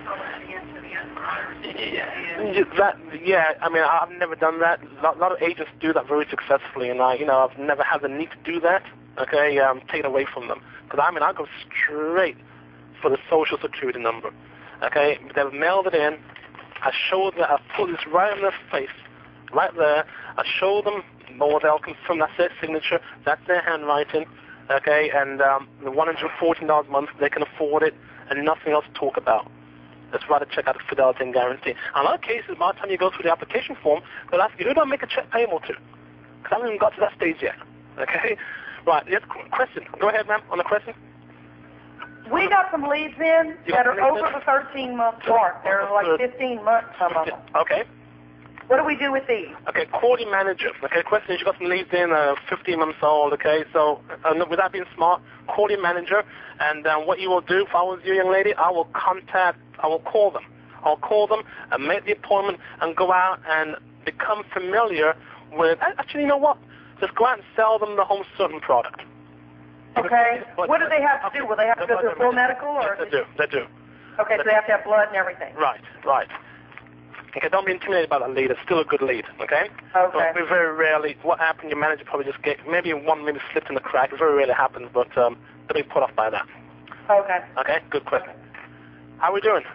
[SPEAKER 4] policy into the underwriters.
[SPEAKER 1] Yeah, that, yeah, I mean, I've never done that. A lot, lot of agents do that very successfully, and I, you know, I've never had the need to do that. Okay, um, take it away from them. Because I mean, I go straight for the social security number. Okay, they've mailed it in. I show them, I put this right on their face, right there. I show them, or they'll confirm that's their signature, that's their handwriting. Okay, and um, the one hundred fourteen dollars a month, they can afford it, and nothing else to talk about. Let's write a check out of Fidelity and Guarantee. In a lot of cases, by the time you go through the application form, they'll ask you, who do I make a check payable to? Because I haven't even got to that stage yet. Okay? Right, yes, question. Go ahead, ma'am, on the question.
[SPEAKER 5] We got some leads in
[SPEAKER 1] You
[SPEAKER 5] that
[SPEAKER 1] got
[SPEAKER 5] are over the thirteen month mark. They're like fifteen months, some of them.
[SPEAKER 1] Okay.
[SPEAKER 5] What do we do with these?
[SPEAKER 1] Okay, call your manager. Okay, question is you got some leads in, uh, fifteen months old, okay, so uh, without being smart, call your manager, and um, what you will do, if I was you, young lady, I will contact, I will call them. I'll call them and make the appointment and go out and become familiar with, actually, you know what? Just go out and sell them the home certain product.
[SPEAKER 5] Okay. What do they have to do? Will they have to go through a full medical? Or
[SPEAKER 1] Yes, they do, they do.
[SPEAKER 5] Okay, so they have to have blood and everything.
[SPEAKER 1] Right, right. Okay, don't be intimidated by that lead. It's still a good lead, okay?
[SPEAKER 5] Okay.
[SPEAKER 1] But very rarely, what happened, your manager probably just get, maybe one maybe slipped in the crack. It very rarely happens, but um, don't be put off by that.
[SPEAKER 5] Okay.
[SPEAKER 1] Okay, good question. How are we doing?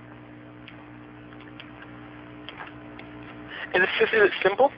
[SPEAKER 1] Is it, is it simple?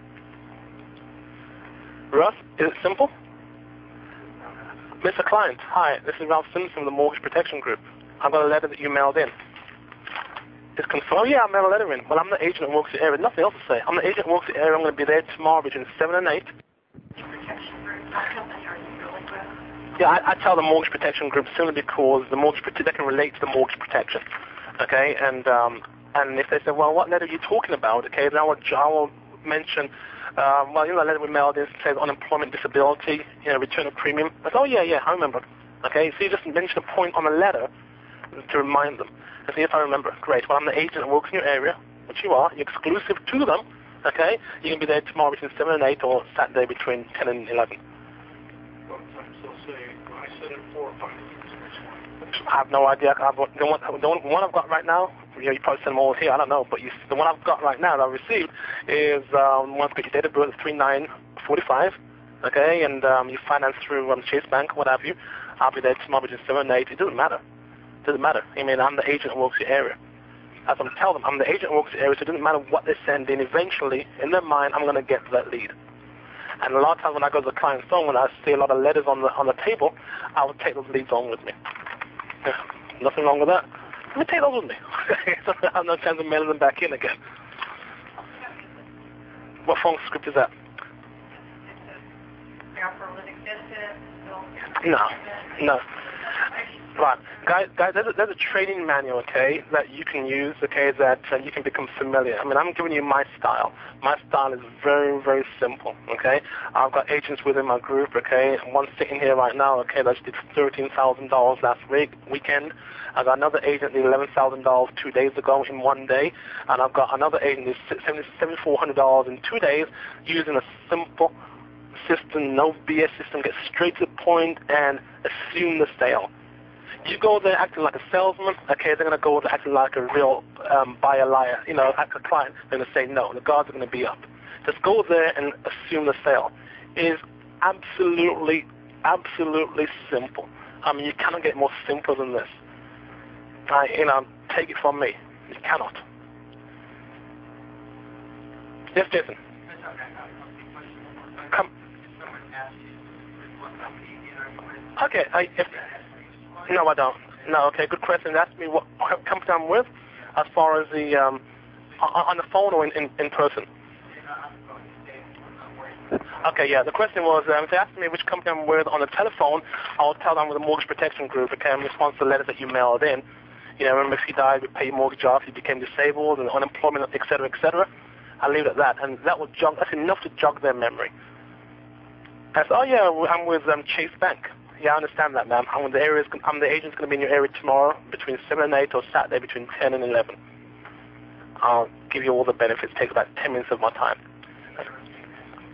[SPEAKER 1] Russ, is it simple? Mister Client, hi, this is Ralph Simpson from the Mortgage Protection Group. I've got a letter that you mailed in. It's confirmed. Oh, yeah, I mailed a letter in. Well, I'm the agent that works the area. Nothing else to say. I'm the agent that works the area. I'm going to be there tomorrow between seven and eight.
[SPEAKER 4] Protection group, what company are you really with?
[SPEAKER 1] Yeah, I, I tell the Mortgage Protection Group simply because the mortgage prote- they can relate to the mortgage protection. Okay, and um, and if they say, well, what letter are you talking about? Okay, then I will, I will mention, um, well, you know, the letter we mailed in says unemployment, disability, you know, return of premium. I said, oh, yeah, yeah, I remember. Okay, so you just mention a point on the letter to remind them. And see if I remember. Great. Well, I'm the agent that works in your area, which you are. You're exclusive to them. Okay? You can be there tomorrow between seven and eight, or Saturday between ten and eleven.
[SPEAKER 2] Sometimes they'll say, I said it four or five.
[SPEAKER 1] I have no idea. I've, the, one, the one I've got right now, you know, you probably send them all here. I don't know. But you, the one I've got right now that I've received is um, one that's got your date of birth, three nine forty-five. Okay? And um, you finance through um, Chase Bank, what have you. I'll be there tomorrow between seven and eight. It doesn't matter. It doesn't matter. I mean, I'm the agent that works the area. As I'm telling them, I'm the agent that works the area, so it doesn't matter what they send in. Eventually, in their mind, I'm going to get to that lead. And a lot of times when I go to the client's phone, when I see a lot of letters on the on the table, I will take those leads on with me. Yeah, nothing wrong with that. Let me take those with me. So I have no chance of mailing them back in again. What phone script is that? No, no. Right, guys, guys, there's a, there's a training manual, okay, that you can use, okay, that uh, you can become familiar. I mean, I'm giving you my style. My style is very, very simple, okay. I've got agents within my group, okay. One sitting here right now, okay, that did thirteen thousand dollars last week, weekend. I've got another agent that did eleven thousand dollars two days ago in one day, and I've got another agent that did seven thousand four hundred dollars in two days using a simple system, no B S system, get straight to the point and assume the sale. You go there acting like a salesman, okay, they're going to go there acting like a real um, buyer liar, you know, like a client. They're going to say no, the guards are going to be up. Just go there and assume the sale. It is absolutely, absolutely simple. I mean, you cannot get more simple than this. I, you know, take it from me. You cannot. Yes, Jason. Come. Okay, I, if, no, I don't. No, okay, good question. Ask me what company I'm with, as far as the um, on the phone or in, in, in person. Okay, yeah. The question was, um, if they asked me which company I'm with on the telephone, I'll tell them with the Mortgage Protection Group. Okay, in response to the letters that you mailed in. You know, remember if he died, we pay your mortgage off. He became disabled and unemployment, et cetera, et cetera. I'll leave it at that, and that will jog. That's enough to jog their memory. I said, oh yeah, I'm with um, Chase Bank. Yeah, I understand that, ma'am. I'm the area's, I'm the agent's going to be in your area tomorrow between seven and eight, or Saturday between ten and eleven. I'll give you all the benefits. It takes about ten minutes of my time.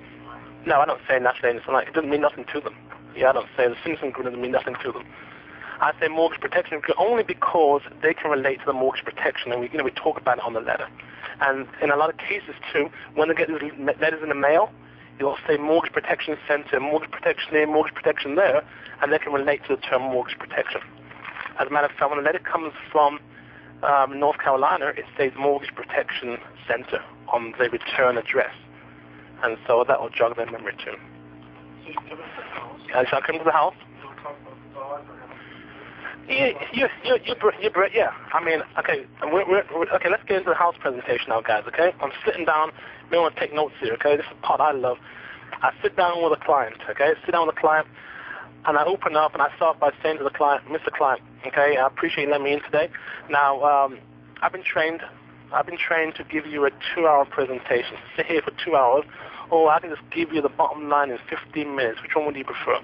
[SPEAKER 1] No, I don't say national anything like it. Doesn't mean nothing to them. Yeah, I don't say the Simpson Group doesn't mean nothing to them. I say mortgage protection only because they can relate to the mortgage protection, and we, you know, we talk about it on the letter. And in a lot of cases too, when they get these letters in the mail, you'll say mortgage protection center, mortgage protection here, mortgage protection there, and they can relate to the term mortgage protection. As a matter of fact, when the letter comes from um, North Carolina, it says mortgage protection center on the return address, and so that will jog their memory too.
[SPEAKER 2] So you come to the house.
[SPEAKER 1] I shall come to the house.
[SPEAKER 2] You'll talk about the dog or
[SPEAKER 1] Yeah, you, you, you, you, you, yeah. I mean, okay, we're, we're, we're, okay. Let's get into the house presentation now, guys. Okay, I'm sitting down. We want to take notes here. Okay, this is the part I love. I sit down with a client. Okay, sit down with a client, and I open up and I start by saying to the client, Mister Client, okay, I appreciate you letting me in today. Now, um, I've been trained. I've been trained to give you a two-hour presentation. Sit here for two hours, or I can just give you the bottom line in fifteen minutes. Which one would you prefer?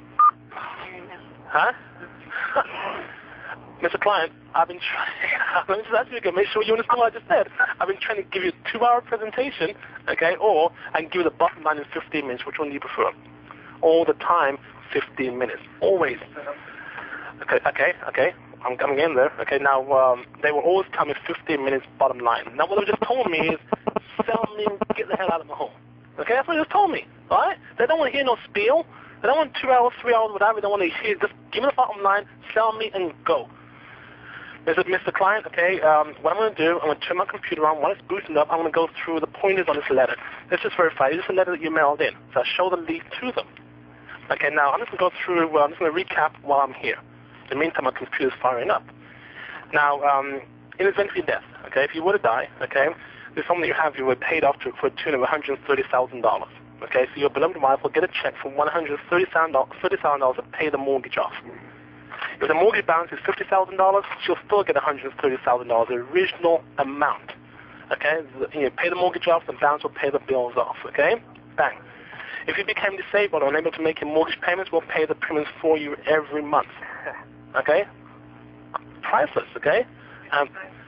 [SPEAKER 1] Huh? Mister Client, I've been trying, let me just ask you again, make sure you understand what I just said. I've been trying to give you a two-hour presentation, okay, or I can give you the bottom line in fifteen minutes. Which one do you prefer? All the time, fifteen minutes, always. Okay, okay, okay, I'm coming in there. Okay, now, um, they will always tell me fifteen minutes bottom line. Now, what they just told me is, sell me and get the hell out of my home. Okay, that's what they just told me, all right? They don't want to hear no spiel. They don't want two hours, three hours, whatever. They don't want to hear, just give me the bottom line, sell me, and go. Mister Mister Client, okay, um, what I'm going to do, I'm going to turn my computer on. While it's booting up, I'm going to go through the pointers on this letter. Let's just verify. Is this a letter that you mailed in? So I show the lead to them. Okay, now I'm just going to go through, well, I'm just going to recap while I'm here. In the meantime, my computer's firing up. Now, um, in the event of your death, okay, if you were to die, okay, there's something that you have, you were paid off to for a tune of one hundred thirty thousand dollars. Okay, so your beloved wife will get a check for one hundred thirty thousand dollars to pay the mortgage off. If the mortgage balance is fifty thousand dollars, she'll still get one hundred thirty thousand dollars, the original amount. Okay, you know, pay the mortgage off, the balance will pay the bills off. Okay, bang. If you became disabled or unable to make your mortgage payments, we'll pay the payments for you every month. Okay, priceless. Okay, um,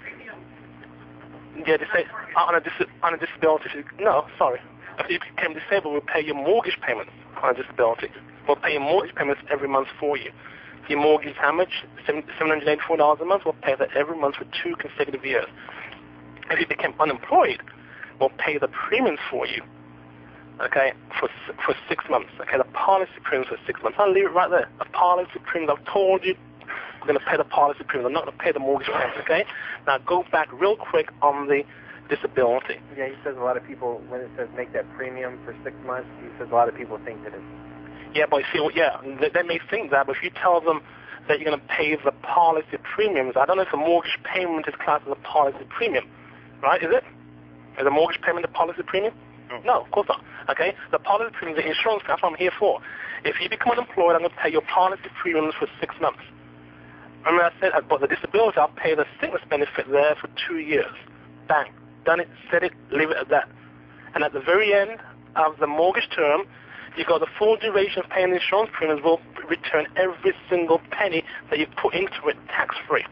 [SPEAKER 1] yeah, they say on a dis- on a disability. No, sorry. If you became disabled, we'll pay your mortgage payments on a disability. We'll pay your mortgage payments every month for you. Your mortgage is how much? seven hundred eighty-four dollars a month. We'll pay that every month for two consecutive years. If you became unemployed, we'll pay the premiums for you, okay, for for six months. Okay, the policy premiums for six months. I'll leave it right there. The policy premiums, I've told you, we're going to pay the policy premiums. I'm not going to pay the mortgage payments, okay? Now go back real quick on the disability.
[SPEAKER 6] Yeah, he says a lot of people, when it says make that premium for six months, he says a lot of people think that it's...
[SPEAKER 1] Yeah, but you see, well, yeah, they, they may think that, but if you tell them that you're going to pay the policy premiums, I don't know if the mortgage payment is classed as a policy premium, right? Is it? Is a mortgage payment a policy premium? No, no, of course not. Okay, the policy premium is the insurance. That's what I'm here for. If you become unemployed, I'm going to pay your policy premiums for six months. Remember I said, but the disability, I'll pay the sickness benefit there for two years. Bang. Done it, said it, leave it at that. And at the very end of the mortgage term, you got the full duration of paying the insurance premiums will return every single penny that you put into it tax-free.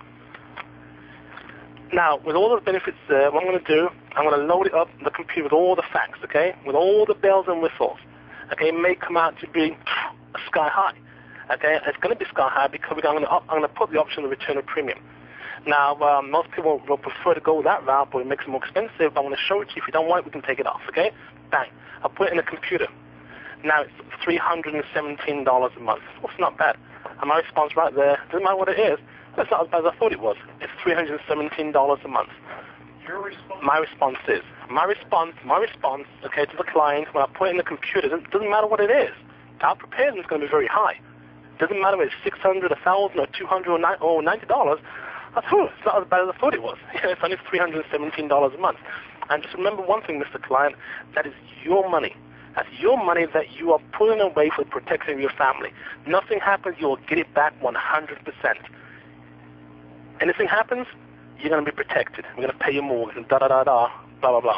[SPEAKER 1] Now, with all those benefits there, what I'm going to do, I'm going to load it up the computer with all the facts, okay, with all the bells and whistles. Okay, it may come out to be sky high. Okay, it's going to be sky high because we're going to, I'm going to put the option of return of premium. Now, um, most people will prefer to go that route, but it makes it more expensive. I want to show it to you. If you don't want it, we can take it off, okay? Bang. I'll put it in the computer. Now it's three hundred seventeen dollars a month. Well, it's not bad. And my response right there, doesn't matter what it is, it's not as bad as I thought it was. It's three hundred seventeen dollars a month.
[SPEAKER 2] Your response?
[SPEAKER 1] My response is, my response, my response, okay, to the client, when I put it in the computer, it doesn't matter what it is. Our preparedness is going to be very high. It doesn't matter if it's six hundred dollars, one thousand dollars, or two hundred dollars, or ninety dollars. That's true. It's not as bad as I thought it was. It's only three hundred seventeen dollars a month. And just remember one thing, Mister Client, that is your money. That's your money that you are putting away for the protection of your family. Nothing happens, you will get it back one hundred percent. Anything happens, you're going to be protected. We're going to pay your mortgage and da-da-da-da, blah, blah, blah.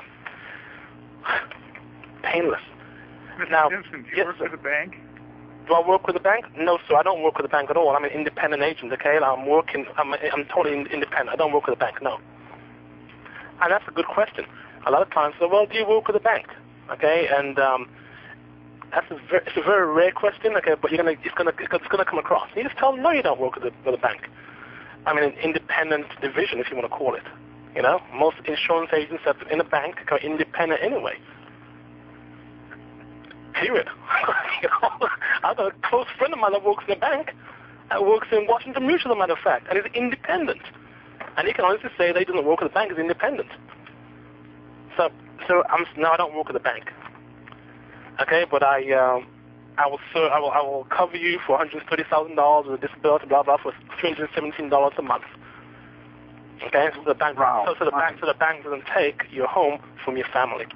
[SPEAKER 1] Painless.
[SPEAKER 3] Mister
[SPEAKER 1] Now,
[SPEAKER 3] Simpson, do you
[SPEAKER 1] yes,
[SPEAKER 3] work
[SPEAKER 1] sir.
[SPEAKER 3] with a bank?
[SPEAKER 1] Do I work with a bank? No, sir. I don't work with a bank at all. I'm an independent agent, okay? I'm working, I'm, I'm totally independent. I don't work with a bank, no. And that's a good question. A lot of clients say, well, do you work with a bank? Okay, and um, that's a very, it's a very rare question, okay, but you're gonna, it's gonna, it's gonna come across. You just tell them, no, you don't work with the, with the bank. I mean, an independent division, if you want to call it. You know, most insurance agents that in a bank are independent anyway. Period. You know, I've got a close friend of mine that works in a bank, that works in Washington Mutual, as a matter of fact, and is independent. And he can honestly say that he doesn't work at the bank, he's independent. So, so I'm no, I don't work at the bank. Okay, but I, um, I will, sir, I will, I will cover you for one hundred thirty thousand dollars with a disability, blah blah, for three hundred seventeen dollars a month. Okay, so the bank,
[SPEAKER 3] Wow.
[SPEAKER 1] so, so the bank, so the bank doesn't take your home from your family.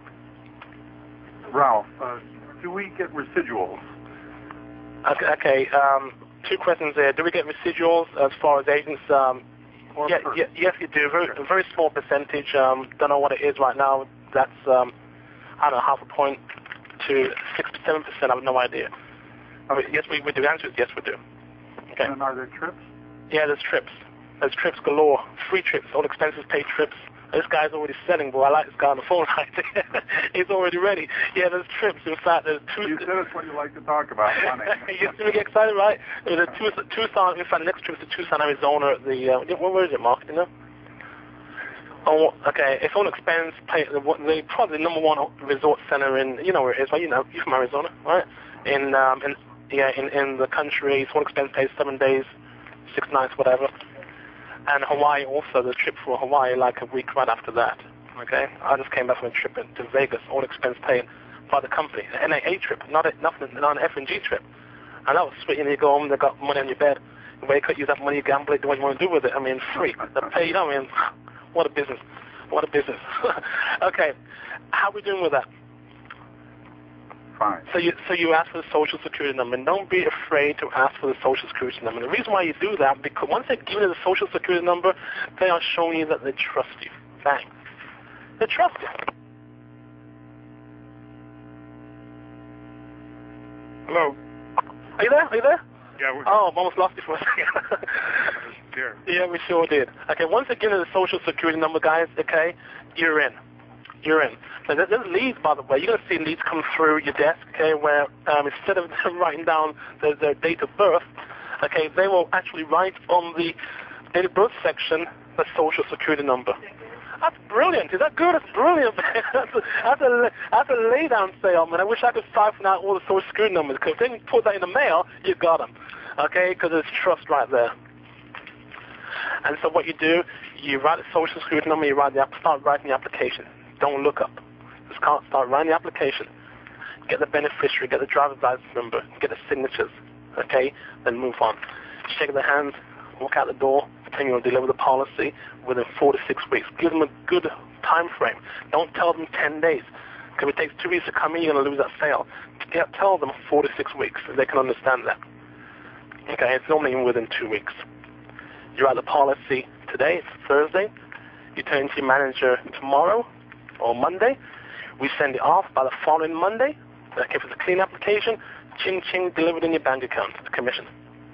[SPEAKER 3] Ralph, uh, do we get residuals?
[SPEAKER 1] Okay, okay. Um, two questions there. Do we get residuals as far as agents? Um,
[SPEAKER 3] Or
[SPEAKER 1] yeah,
[SPEAKER 3] per-
[SPEAKER 1] yeah, yes, you do. Very, a very small percentage. Um, don't know what it is right now. That's um, I don't know, half a point to six to seven percent. I have no idea. I mean, yes, we, we do. The answer is yes, we do. Okay.
[SPEAKER 3] And are there trips?
[SPEAKER 1] Yeah, there's trips. There's trips galore. Free trips, all expenses paid trips. This guy's already selling, boy. I like this guy on the phone right there. He's already ready. Yeah, there's trips. In fact, there's two.
[SPEAKER 3] You said it's what you like to talk about, money.
[SPEAKER 1] You see me get excited, right? There's a Tucson, Tucson. In fact, the next trip is to Tucson, Arizona. The uh, where, where is it, Mark? You know? Oh, okay. It's all expense paid. The, the probably the number one resort center in, you know where it is, right? You know, you're from Arizona, right? In um, in yeah, in in the country. It's all expense paid, seven days, six nights, whatever. And Hawaii also, the trip for Hawaii, like a week right after that. Okay, I just came back from a trip to Vegas, all expense paid by the company, an N A A trip, not a, nothing, not an F and G trip. And that was sweet. You know, you go home, they got money on your bed. You wake up, use that money, you gamble it, do what you want to do with it. I mean, free. They pay, you know, I mean, what a business. What a business. Okay, how are we doing with that?
[SPEAKER 3] Fine.
[SPEAKER 1] So you, so you ask for the social security number, and don't be afraid to ask for the social security number. And the reason why you do that, because once they give you the social security number, they are showing you that they trust you. Bang. They trust you.
[SPEAKER 3] Hello.
[SPEAKER 1] Are you there? Are you there?
[SPEAKER 3] Yeah, we're
[SPEAKER 1] Oh, I've almost lost you for a second.
[SPEAKER 3] here.
[SPEAKER 1] Yeah, we sure did. Okay, once they give you the social security number, guys, okay, you're in. You're in. Now, there's leads, by the way. You're going to see leads come through your desk, okay, where um, instead of them writing down their, their date of birth, okay, they will actually write on the date of birth section the social security number. That's brilliant. Is that good? That's brilliant. that's, a, that's, a, that's a lay-down sale, man. I wish I could siphon out all the social security numbers, because if they can put that in the mail, you got them, okay, because there's trust right there. And so what you do, you write the social security number, you write the, start writing the application. Don't look up. Just can't start writing the application. Get the beneficiary, get the driver's license number, get the signatures, okay? Then move on. Shake their hands, walk out the door, and you'll deliver the policy within four to six weeks. Give them a good time frame. Don't tell them ten days. Because if it takes two weeks to come in, you're going to lose that sale. Yeah, tell them four to six weeks so they can understand that. Okay, it's normally within two weeks. You write the policy today, it's Thursday. You turn to your manager tomorrow or Monday. We send it off by the following Monday. Okay, if it's a clean application, ching ching, delivered in your bank account, the commission.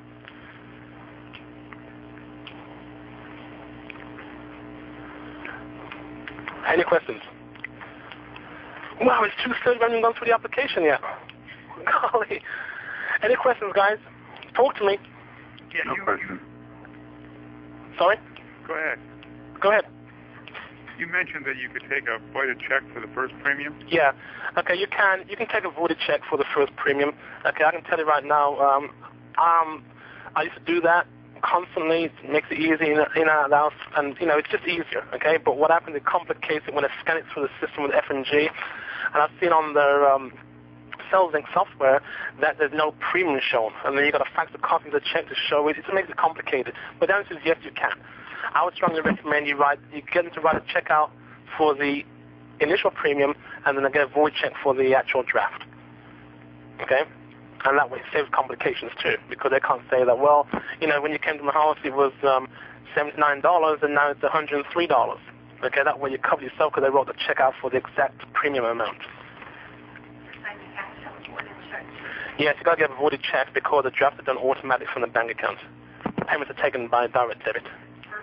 [SPEAKER 1] Any questions? Wow, it's two thirty. I haven't gone through the application yet. Golly. Any questions, guys? Talk to me.
[SPEAKER 2] Yeah,
[SPEAKER 3] No
[SPEAKER 2] you,
[SPEAKER 3] question.
[SPEAKER 1] Sorry?
[SPEAKER 3] Go ahead.
[SPEAKER 1] Go ahead.
[SPEAKER 3] You mentioned that you could take a voided check for the first premium.
[SPEAKER 1] Yeah. Okay, you can you can take a voided check for the first premium. Okay, I can tell you right now, um, um, I used to do that constantly. It makes it easy in, in and out of the house, and you know it's just easier. Okay, but what happens? It complicates it when I scan it through the system with F and G, and I've seen on their um, SellZync software that there's no premium shown, and then you got to fax a copy of the check to show it. It just makes it complicated. But the answer is yes, you can. I would strongly recommend you write, you get them to write a check out for the initial premium, and then they get a void check for the actual draft. Okay? And that way it saves complications too, because they can't say that, well, you know, when you came to my house it was um, seventy-nine dollars and now it's one hundred three dollars. Okay, that way you cover yourself because they wrote the check out for the exact premium amount. Yes, you got to get a voided check because the draft is done automatically from the bank account. Payments are taken by direct debit.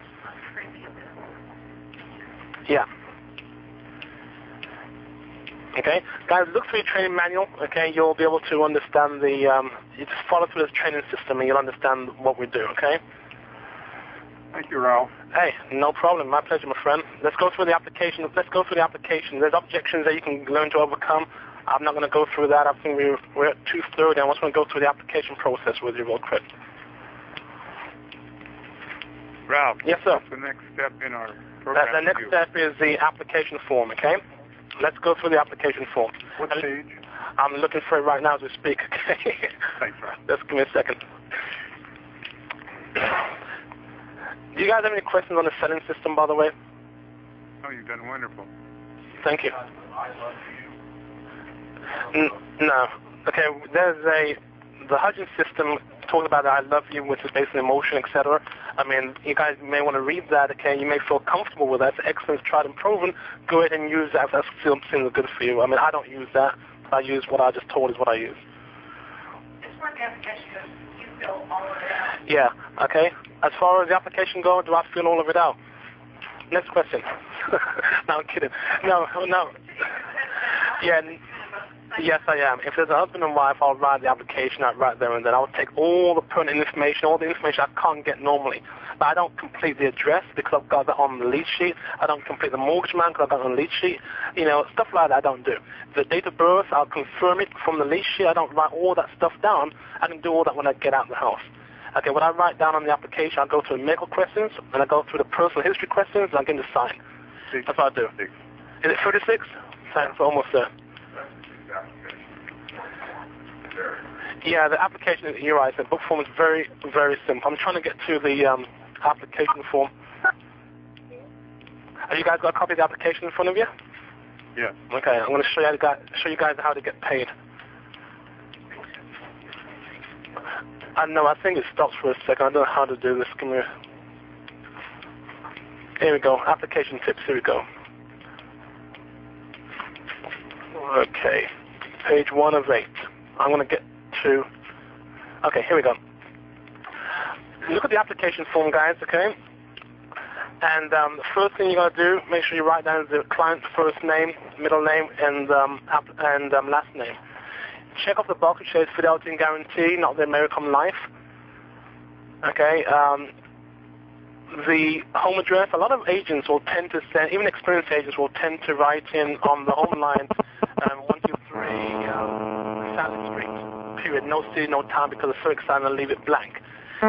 [SPEAKER 1] Yeah. Okay, guys, look through your training manual. Okay, you'll be able to understand the. Um, you just follow through this training system, and you'll understand what we do. Okay.
[SPEAKER 3] Thank you, Ralph.
[SPEAKER 1] Hey, no problem. My pleasure, my friend. Let's go through the application. Let's go through the application. There's objections that you can learn to overcome. I'm not going to go through that. I think we're we're at two thirty. I just want to go through the application process with you real quick.
[SPEAKER 3] Ralph.
[SPEAKER 1] Yes, sir.
[SPEAKER 3] What's the next step in our program?
[SPEAKER 1] The, the next
[SPEAKER 3] review?
[SPEAKER 1] step is the application form. Okay. Let's go through the application form.
[SPEAKER 3] What page?
[SPEAKER 1] I'm looking for it right now as we speak. Okay.
[SPEAKER 3] Thanks, Ralph.
[SPEAKER 1] Just give me a second. Do you guys have any questions on the selling system, by the way?
[SPEAKER 3] Oh, you've done wonderful.
[SPEAKER 1] Thank you.
[SPEAKER 2] I love you.
[SPEAKER 1] N- no. Okay, there's a, the Hudgens system talks about the I love you, which is based on emotion, et cetera. I mean, you guys may want to read that, okay? You may feel comfortable with that. It's excellent, tried and proven. Go ahead and use that if that seems good for you. I mean, I don't use that. I use what I just told is what I use.
[SPEAKER 4] It's what the application goes. You fill all of it out.
[SPEAKER 1] Yeah, okay. As far as the application goes, do I fill all of it out? Next question. No, I'm kidding. No, no. Yeah, n- yes, I am. If there's a husband and wife, I'll write the application out right there and then. I'll take all the pertinent information, all the information I can't get normally. But I don't complete the address because I've got that on the lead sheet. I don't complete the mortgage man because I've got it on the lead sheet. You know, stuff like that I don't do. The date of birth, I'll confirm it from the lead sheet. I don't write all that stuff down. I can do all that when I get out of the house. Okay, what I write down on the application, I go through the medical questions, and I go through the personal history questions, and I get to sign. That's what I do. Is it thirty-six? Thanks, almost there. Yeah, the application, you're right, the book form is very, very simple. I'm trying to get to the um, application form. Have you guys got a copy of the application in front of you?
[SPEAKER 3] Yeah.
[SPEAKER 1] Okay, I'm going to show you guys, show you guys how to get paid. I know, I think it stops for a second. I don't know how to do this. Give me a... Here we go. Application tips. Here we go. Okay. Page one of eight. I'm going to get to... Okay, here we go. Look at the application form, guys, okay? And um, the first thing you got to do, make sure you write down the client's first name, middle name, and, um, app- and um, last name. Check off the box which says Fidelity and Guarantee, not the American Life. Okay. Um, the home address, a lot of agents will tend to send, even experienced agents will tend to write in on the home line um, one two three um, Sally Street, period. No city, no time because it's so exciting to leave it blank.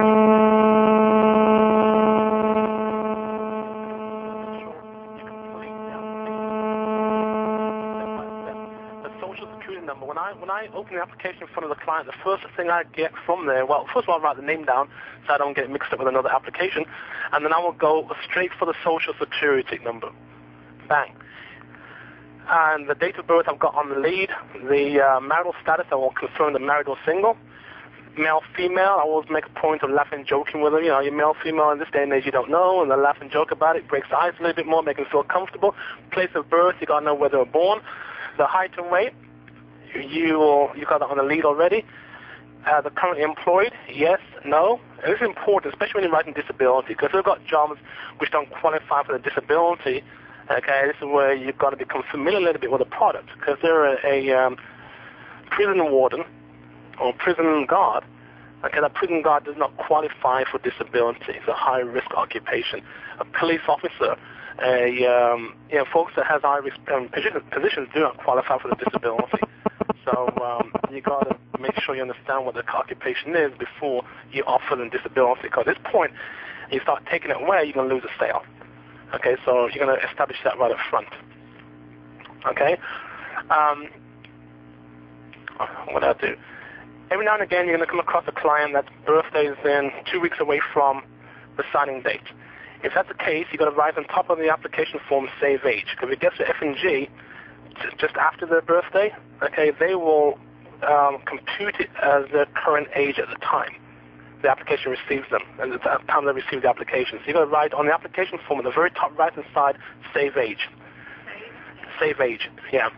[SPEAKER 1] Number. When I when I open the application in front of the client, the first thing I get from there, well, first of all, I write the name down so I don't get mixed up with another application, and then I will go straight for the social security number. Bang. And the date of birth I've got on the lead, the uh, marital status, I will confirm the married or single. Male, female, I always make a point of laughing, joking with them. You know, you're male, female, in this day and age you don't know, and they laugh and joke about it, breaks the ice a little bit more, make them feel comfortable. Place of birth, you got to know where they were born. The height and weight, You you got that on the lead already. Uh, the currently employed, yes, no. And this is important, especially when you're writing disability, because they've got jobs which don't qualify for the disability. Okay, this is where you've got to become familiar a little bit with the product, because they're a, a um, prison warden or prison guard. Okay, that prison guard does not qualify for disability. It's a high-risk occupation. A police officer, a um, you know, folks that has high-risk um, positions, positions do not qualify for the disability. So um, you got to make sure you understand what the occupation is before you offer them disability. Because at this point, you start taking it away, you're going to lose a sale. Okay, so you're going to establish that right up front. Okay. Um, what do I do? Every now and again, you're going to come across a client that's birthday is in two weeks away from the signing date. If that's the case, you've got to write on top of the application form, save age. Because if it gets to F and G, just after their birthday, okay, they will um, compute it as their current age at the time the application receives them, and at the time they receive the application. So you've got to write on the application form at the very top right-hand side, save age. Save age, yeah.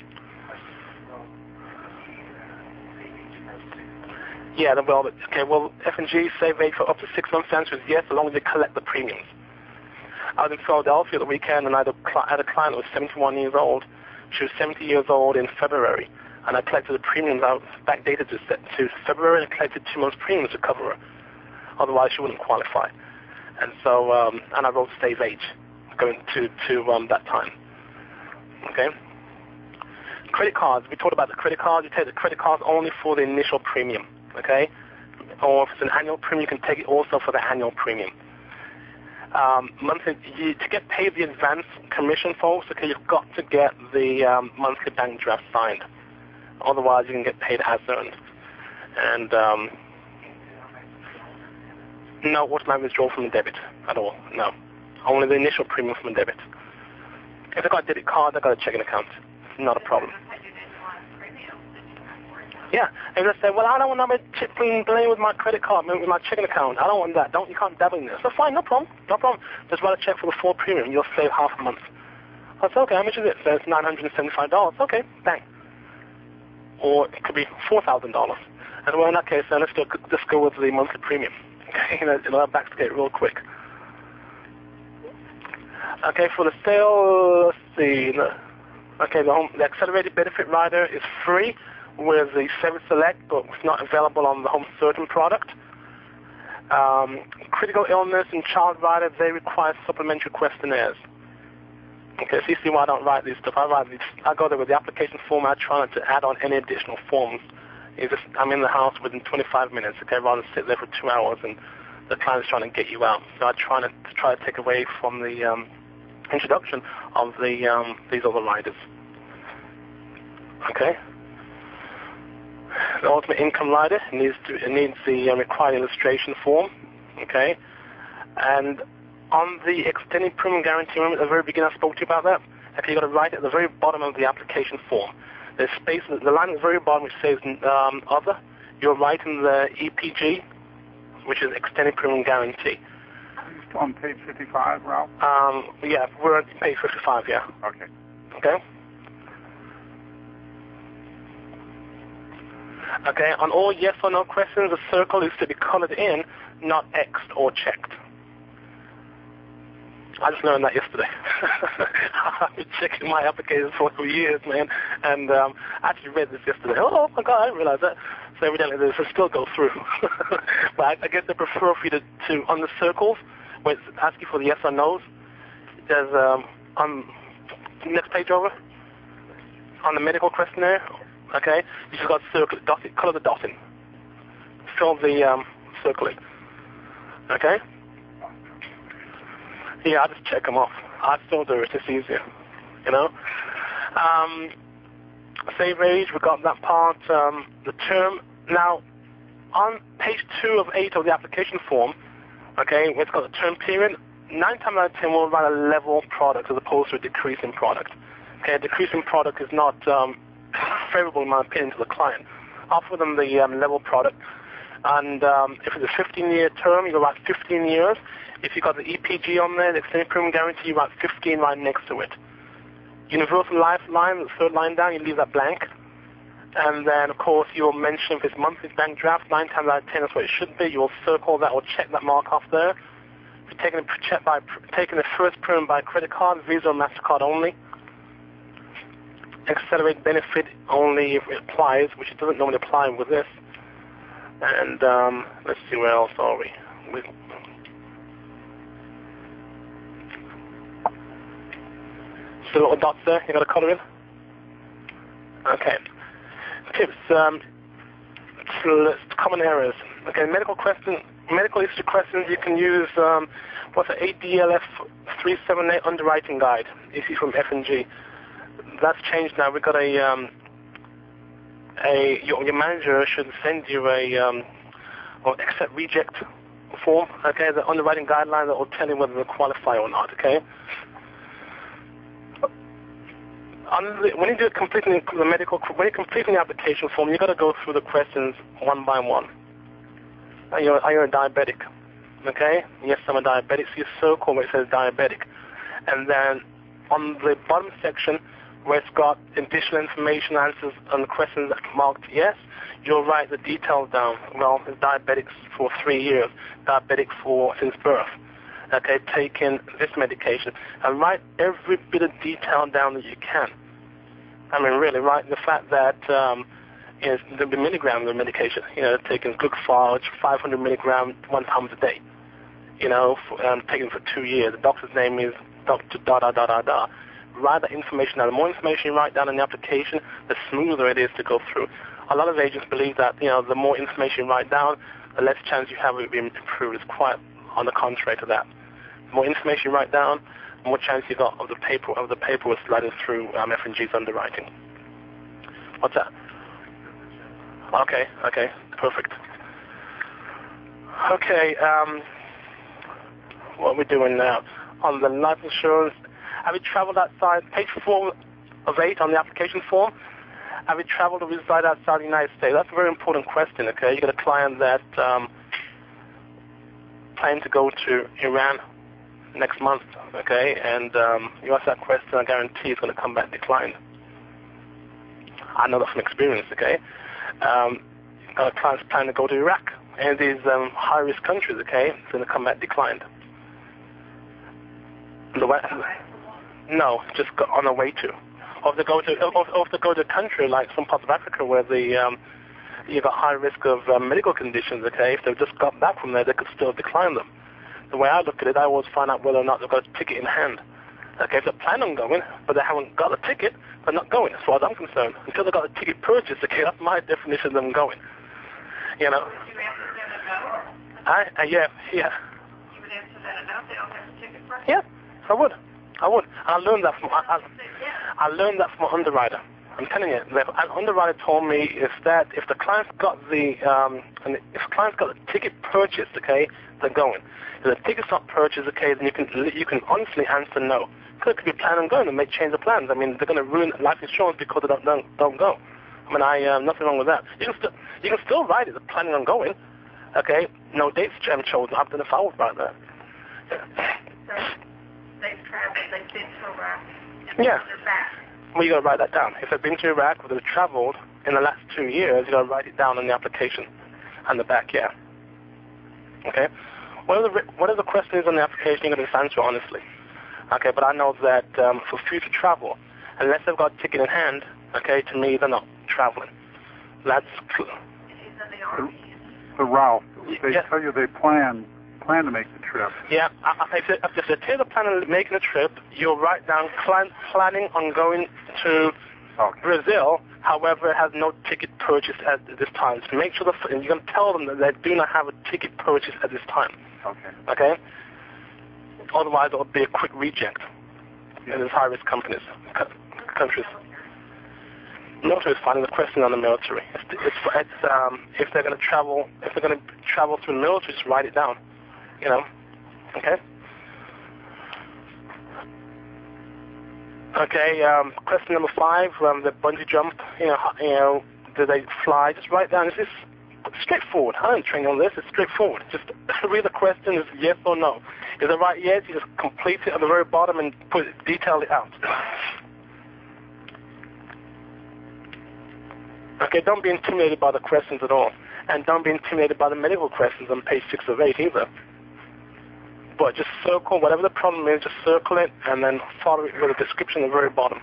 [SPEAKER 1] Yeah, well, okay, well, F and G save age for up to six months. The answer is yes, as long as they collect the premiums. I was in Philadelphia the weekend, and I had a, cli- had a client that was seventy-one years old, She was seventy years old in February, and I collected the premiums out backdated to, to February, and I collected two months premiums to cover her. Otherwise, she wouldn't qualify. And so, um, and I wrote Save Age going to, to um, that time. Okay? Credit cards. We talked about the credit cards. You take the credit cards only for the initial premium. Okay? Or if it's an annual premium, you can take it also for the annual premium. Um, monthly, you, to get paid the advance commission, folks, okay, you've got to get the um, monthly bank draft signed. Otherwise, you can get paid as earned. And um, no automatic withdrawal from a debit at all. No. Only the initial premium from a debit. If they've got a debit card, they've got a checking account. It's not a problem. Yeah, and they say, well, I don't want to chip playing with my credit card, with my checking account. I don't want that. Don't you can't dabble in this. So fine, no problem, no problem. Just write a check for the full premium. You'll save half a month. I said, okay, how much is it? So it's nine hundred seventy-five dollars. Okay, bang. Or it could be four thousand dollars. And well, in that case, then let's just just go with the monthly premium. Okay, it'll have backskate real quick. Okay, for the sale, let's see. Okay, the, home, the accelerated benefit rider is free with the Service Select, but it's not available on the Home Certain product. Um, critical illness and child rider, they require supplementary questionnaires. Okay, so you see why I don't write these stuff. I write these, I go there with the application form. I try not to add on any additional forms. You just, I'm in the house within twenty-five minutes, okay, rather than sit there for two hours and the client's trying to get you out. So I try to, to try to take away from the um, introduction of the um, these other riders. Okay. The ultimate income rider needs to it needs the um, required illustration form, okay, and on the extended premium guarantee, remember at the very beginning I spoke to you about that. Okay, you got to write it at the very bottom of the application form. There's space, the line at the very bottom which says um, other. You're writing the E P G, which is extended premium guarantee.
[SPEAKER 3] On page fifty-five, Ralph.
[SPEAKER 1] Um, yeah, we're on page fifty-five. Yeah.
[SPEAKER 3] Okay.
[SPEAKER 1] Okay. Okay, on all yes or no questions, the circle is to be colored in, not X'd or checked. I just learned that yesterday. I've been checking my applications for years, man, and um, I actually read this yesterday. Oh, my God, I didn't realize that. So evidently this will still go through. But I, I guess they prefer for you to, to, on the circles, where it's asking for the yes or no's, there's, um, on next page over, on the medical questionnaire, okay, you just got to circle it, dot it, color the dot in. Fill the um, circle in. Okay? Yeah, I just check them off. I still do it. It's easier, you know. Um, save age, we got that part. Um, the term. Now, on page two of eight of the application form, okay, where it's got the term period, nine times out of ten we'll write a level product as opposed to a decreasing product. Okay, a decreasing product is not um, favorable, in my opinion, to the client. Offer them the um, level product. And um, if it's a fifteen-year term, you write fifteen years. If you've got the E P G on there, the extended premium guarantee, you write fifteen right next to it. Universal Lifeline, the third line down, you leave that blank. And then, of course, you'll mention if it's monthly bank draft, nine times out of ten, that's what it should be. You'll circle that or check that mark off there. If you're taking a, check by, taking the first premium by credit card, Visa or MasterCard only. Accelerate benefit only if it applies, which it doesn't normally apply with this. And um, let's see, where else are we? we So little dots there, you got to color in? Okay. Tips, um, common errors. Okay, medical question, medical history questions, you can use, um, what's the A D L F three seven eight underwriting guide, issued from F and G. That's changed now. We've got a, um, a your, your manager should send you a, um, or accept reject form, okay, the underwriting guideline that will tell you whether they qualify or not, okay? On the, when you do completing the medical, when you're completing the application form, you've got to go through the questions one by one. Are you, are you a diabetic? Okay? Yes, I'm a diabetic. So you circle where it says diabetic. And then on the bottom section, where it's got additional information, answers on the questions that are marked yes, you'll write the details down. Well, it's diabetics for three years, diabetic for since birth. Okay, taking this medication, and write every bit of detail down that you can. I mean, really, right? The fact that um, you know, the milligrams of medication, you know, taking glucophage, five hundred milligrams, one times a day, you know, for, um, taken for two years. The doctor's name is Doctor Da Da Da Da Da. Write that information down. The more information you write down in the application, the smoother it is to go through. A lot of agents believe that, you know, the more information you write down, the less chance you have of it being improved. It's quite on the contrary to that. The more information you write down, the more chance you got of the paper of the paper was sliding through um, F and G's underwriting. What's that? Okay, okay, perfect. Okay, um, what are we doing now? On the life insurance, have you traveled outside, page four of eight on the application form, have you traveled or reside outside the United States? That's a very important question, okay? You got a client that um, planning to go to Iran next month, okay? And um, you ask that question, I guarantee it's going to come back declined. I know that from experience, okay? Um, got a client's planning to go to Iraq, and these um, high-risk countries, okay? It's going to come back declined. The way, no, just go on the way to. Or if they go to, or, or if they go to a country like some parts of Africa where the um, you got high risk of um, medical conditions, okay? If they've just got back from there, they could still decline them. The way I look at it, I always find out whether or not they've got a ticket in hand. Okay, if they're planning on going, but they haven't got a ticket, they're not going, as far as I'm concerned. Until they've got a ticket purchased, okay, that's my definition of them going. You know?
[SPEAKER 4] Would you answer that a no?
[SPEAKER 1] I, uh, yeah, yeah.
[SPEAKER 4] You would answer that a no? They don't have a ticket first?
[SPEAKER 1] Yeah, I would. I would. And I learned that from, I, I, I learned that from an underwriter. I'm telling you, the an underwriter told me is that if the client's got the, um, and if the client's got the ticket purchased, okay, they're going. If the ticket's not purchased, okay, then you can you can honestly answer no. Because it could be planning on going, they may change the plans. I mean, they're going to ruin life insurance because they don't don't, don't go. I mean, I um, nothing wrong with that. You can still you can still write it. They're planning on going, okay. No dates chosen. I've done a foul about that.
[SPEAKER 4] So they've traveled, they've been to Iraq, and
[SPEAKER 1] Yeah.
[SPEAKER 4] they're back.
[SPEAKER 1] Well, you got to write that down. If they've been to Iraq or they've traveled in the last two years, you got to write it down on the application and the back, yeah. Okay. Whatever the, whatever the question is on the application, you're going to answer honestly. Okay, but I know that um, for future travel, unless they've got a ticket in hand, okay, to me, they're not traveling. That's clear.
[SPEAKER 3] So, so Ralph, they
[SPEAKER 1] Yeah.
[SPEAKER 3] tell you they plan plan to make the trip.
[SPEAKER 1] Yeah, I, I, if, they, if they tell the plan on making a trip, you'll write down client planning on going to
[SPEAKER 3] Okay.
[SPEAKER 1] Brazil, however, has no ticket purchased at this time. So make sure that you're going to tell them that they do not have a ticket purchased at this time.
[SPEAKER 3] Okay.
[SPEAKER 1] Okay? Otherwise, it will be a quick reject in these high-risk companies, co- countries. Military is finding the question on the military. It's, it's, it's um, if they're going to travel, if they're going to travel through the military, just write it down. You know? Okay? Okay, um, question number five, um, the bungee jump, you know, you know, do they fly? Just write down, it's just straightforward. I didn't train on this, it's straightforward. Just read the question, is yes or no. Is it right yes, you just complete it at the very bottom and put it, detail it out. Okay, don't be intimidated by the questions at all. And don't be intimidated by the medical questions on page six of eight either. But just circle, whatever the problem is, just circle it and then follow it with a description at the very bottom.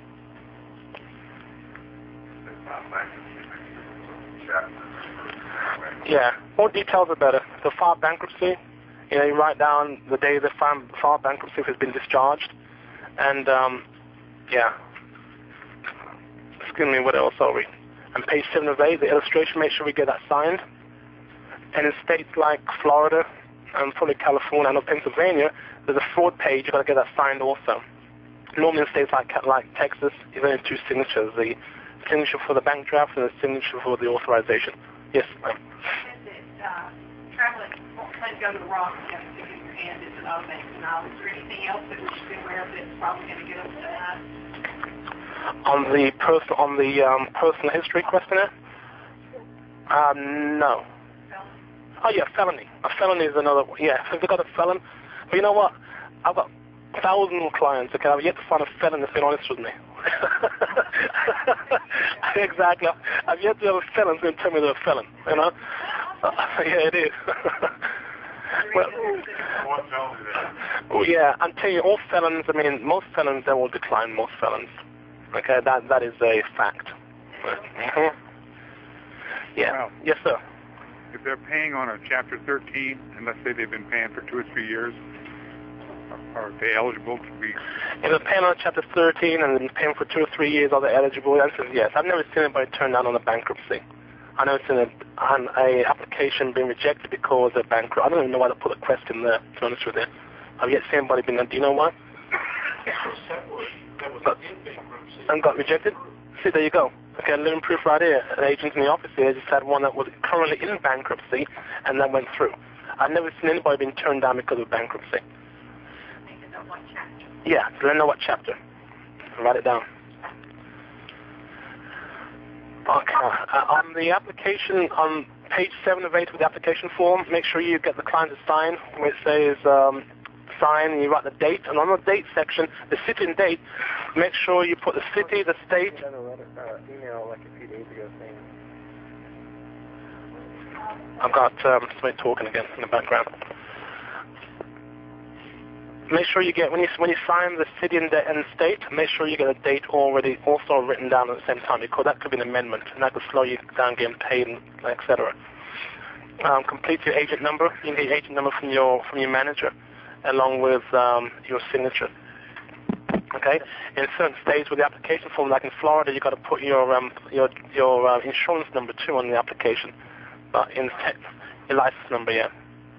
[SPEAKER 1] Yeah, more details are better. The file bankruptcy, you know, you write down the day the file, file bankruptcy has been discharged. And, um, yeah. Excuse me, what else are we? On page seven of eight, the illustration, make sure we get that signed. And in states like Florida, and probably California, I know Pennsylvania, there's a fraud page, you've got to get that signed also. Normally in states like like Texas, you only have two signatures, the signature for the bank draft and the signature for the authorization. Yes, ma'am.
[SPEAKER 4] Is it, uh, traveling, let's go to the wrong, you have to stick in your hand, is it automatic denial? Is there anything else that we should be aware of that's probably going to get us denied?
[SPEAKER 1] On the person, on the um, personal history questionnaire? Um, no. Oh yeah, felony. A felony is another one. Yeah, if they've got a felon. But you know what? I've got thousands of clients, okay? I've yet to find a felon that's been honest with me. Exactly. I've yet to have a felon who's going to tell me they're a felon, you know? Uh, yeah, it is. Well, oh, yeah, I'm telling you, all felons, I mean, most felons, they will decline most felons. Okay, that that is a fact. Mm-hmm. Yeah.
[SPEAKER 3] Wow.
[SPEAKER 1] Yes, sir.
[SPEAKER 3] If they're paying on a Chapter thirteen, and let's say they've been paying for two or three years, are they eligible to be?
[SPEAKER 1] If they're paying on Chapter thirteen and been paying for two or three years, are they eligible? The answer is yes. I've never seen anybody turn down on a bankruptcy. I know it's in a, an a application being rejected because they're bankrupt. I don't even know why they put a question there, to be honest with you. I've yet seen anybody being, do you know why?
[SPEAKER 2] That was, that was
[SPEAKER 1] Got,
[SPEAKER 2] in bankruptcy.
[SPEAKER 1] and got rejected? See, there you go. Okay, living proof right here. An agent in the office here just had one that was currently in bankruptcy, and that went through. I've never seen anybody being turned down because of bankruptcy.
[SPEAKER 4] Need to know what chapter.
[SPEAKER 1] Yeah, so let me know what chapter. Write it down. Okay. Uh, on the application, on page seven of eight of the application form, make sure you get the client to sign where it says um, sign, and you write the date. And on the date section, the city and date, make sure you put the city, the state.
[SPEAKER 6] I got a letter, uh, email like a few days ago saying.
[SPEAKER 1] I've got um, somebody talking again in the background. Make sure you get, when you when you sign the city and, the, and state, make sure you get a date already also written down at the same time, because that could be an amendment, and that could slow you down getting paid, and et cetera. Um, complete your agent number. You can get your agent number from your from your manager, along with um, your signature. Okay. In certain states with the application form, like in Florida, you got to put your um, your your uh, insurance number too on the application, but in te- your license number, yeah.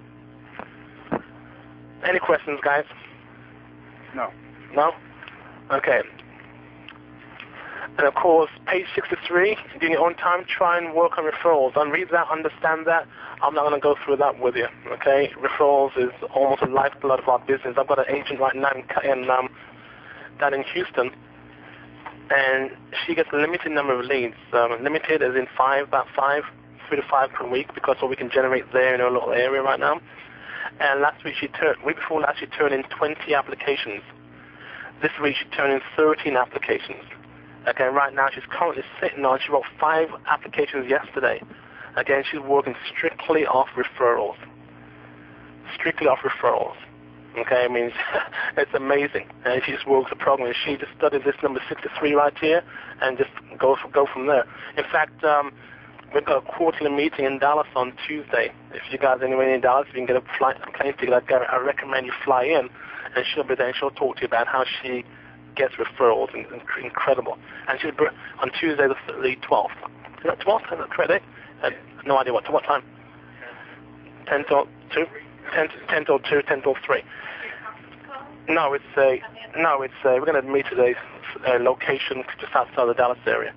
[SPEAKER 1] Any questions, guys?
[SPEAKER 3] No.
[SPEAKER 1] No? Okay. And of course, page sixty-three, during your own time, try and work on referrals. And read that, understand that. I'm not going to go through that with you, okay? Referrals is almost a lifeblood of our business. I've got an agent right now in, in um, down in Houston, and she gets a limited number of leads. Um, limited as in five, about five, three to five per week, because what we can generate there in our little area right now. And last week she turned, week before last she turned in twenty applications. This week she turned in thirteen applications. Okay, right now she's currently sitting on, she wrote five applications yesterday. Again, she's working strictly off referrals. Strictly off referrals. Okay, I mean, it's amazing. And she just works the program. She just studies this number sixty-three right here and just goes go from there. In fact, um, we've got a quarterly meeting in Dallas on Tuesday. If you guys are anywhere in Dallas, if you can get a flight, a plane ticket, I recommend you fly in, and she'll be there and she'll talk to you about how she gets referrals. And, and incredible. And she'll be on Tuesday the twelfth. Is that twelfth? Is that correct? I have no idea what. To what time? ten till two? ten, ten till two, ten till three. No, it's a, no, it's a, we're going to meet at a, a location just outside the Dallas area.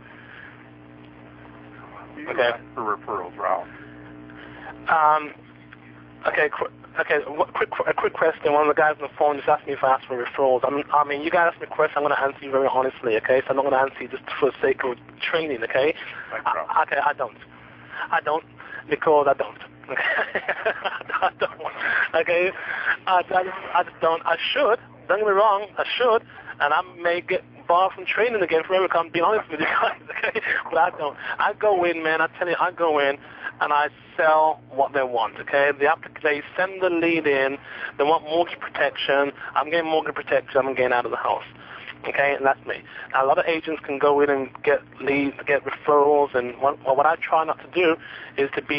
[SPEAKER 1] Okay.
[SPEAKER 3] For referrals, Ralph.
[SPEAKER 1] Um, okay, qu- okay. What, quick, a quick question. One of the guys on the phone just asked me if I asked for referrals. I'm, I mean, you guys asked me a question. I'm going to answer you very honestly. Okay, so I'm not going to answer you just for the sake of training. Okay. I, okay, I don't. I don't because I don't. Okay. I don't. Okay. I, I, just, I just don't. I should. Don't get me wrong. I should, and I may get barred from training again forever. I'm being honest with you guys. Okay. But I don't. I go in, man. I tell you, I go in and I sell what they want. Okay. The applic- they send the lead in. They want mortgage protection. I'm getting mortgage protection. I'm getting out of the house. Okay, and that's me. Now, a lot of agents can go in and get leads, get referrals, and what, what I try not to do is to be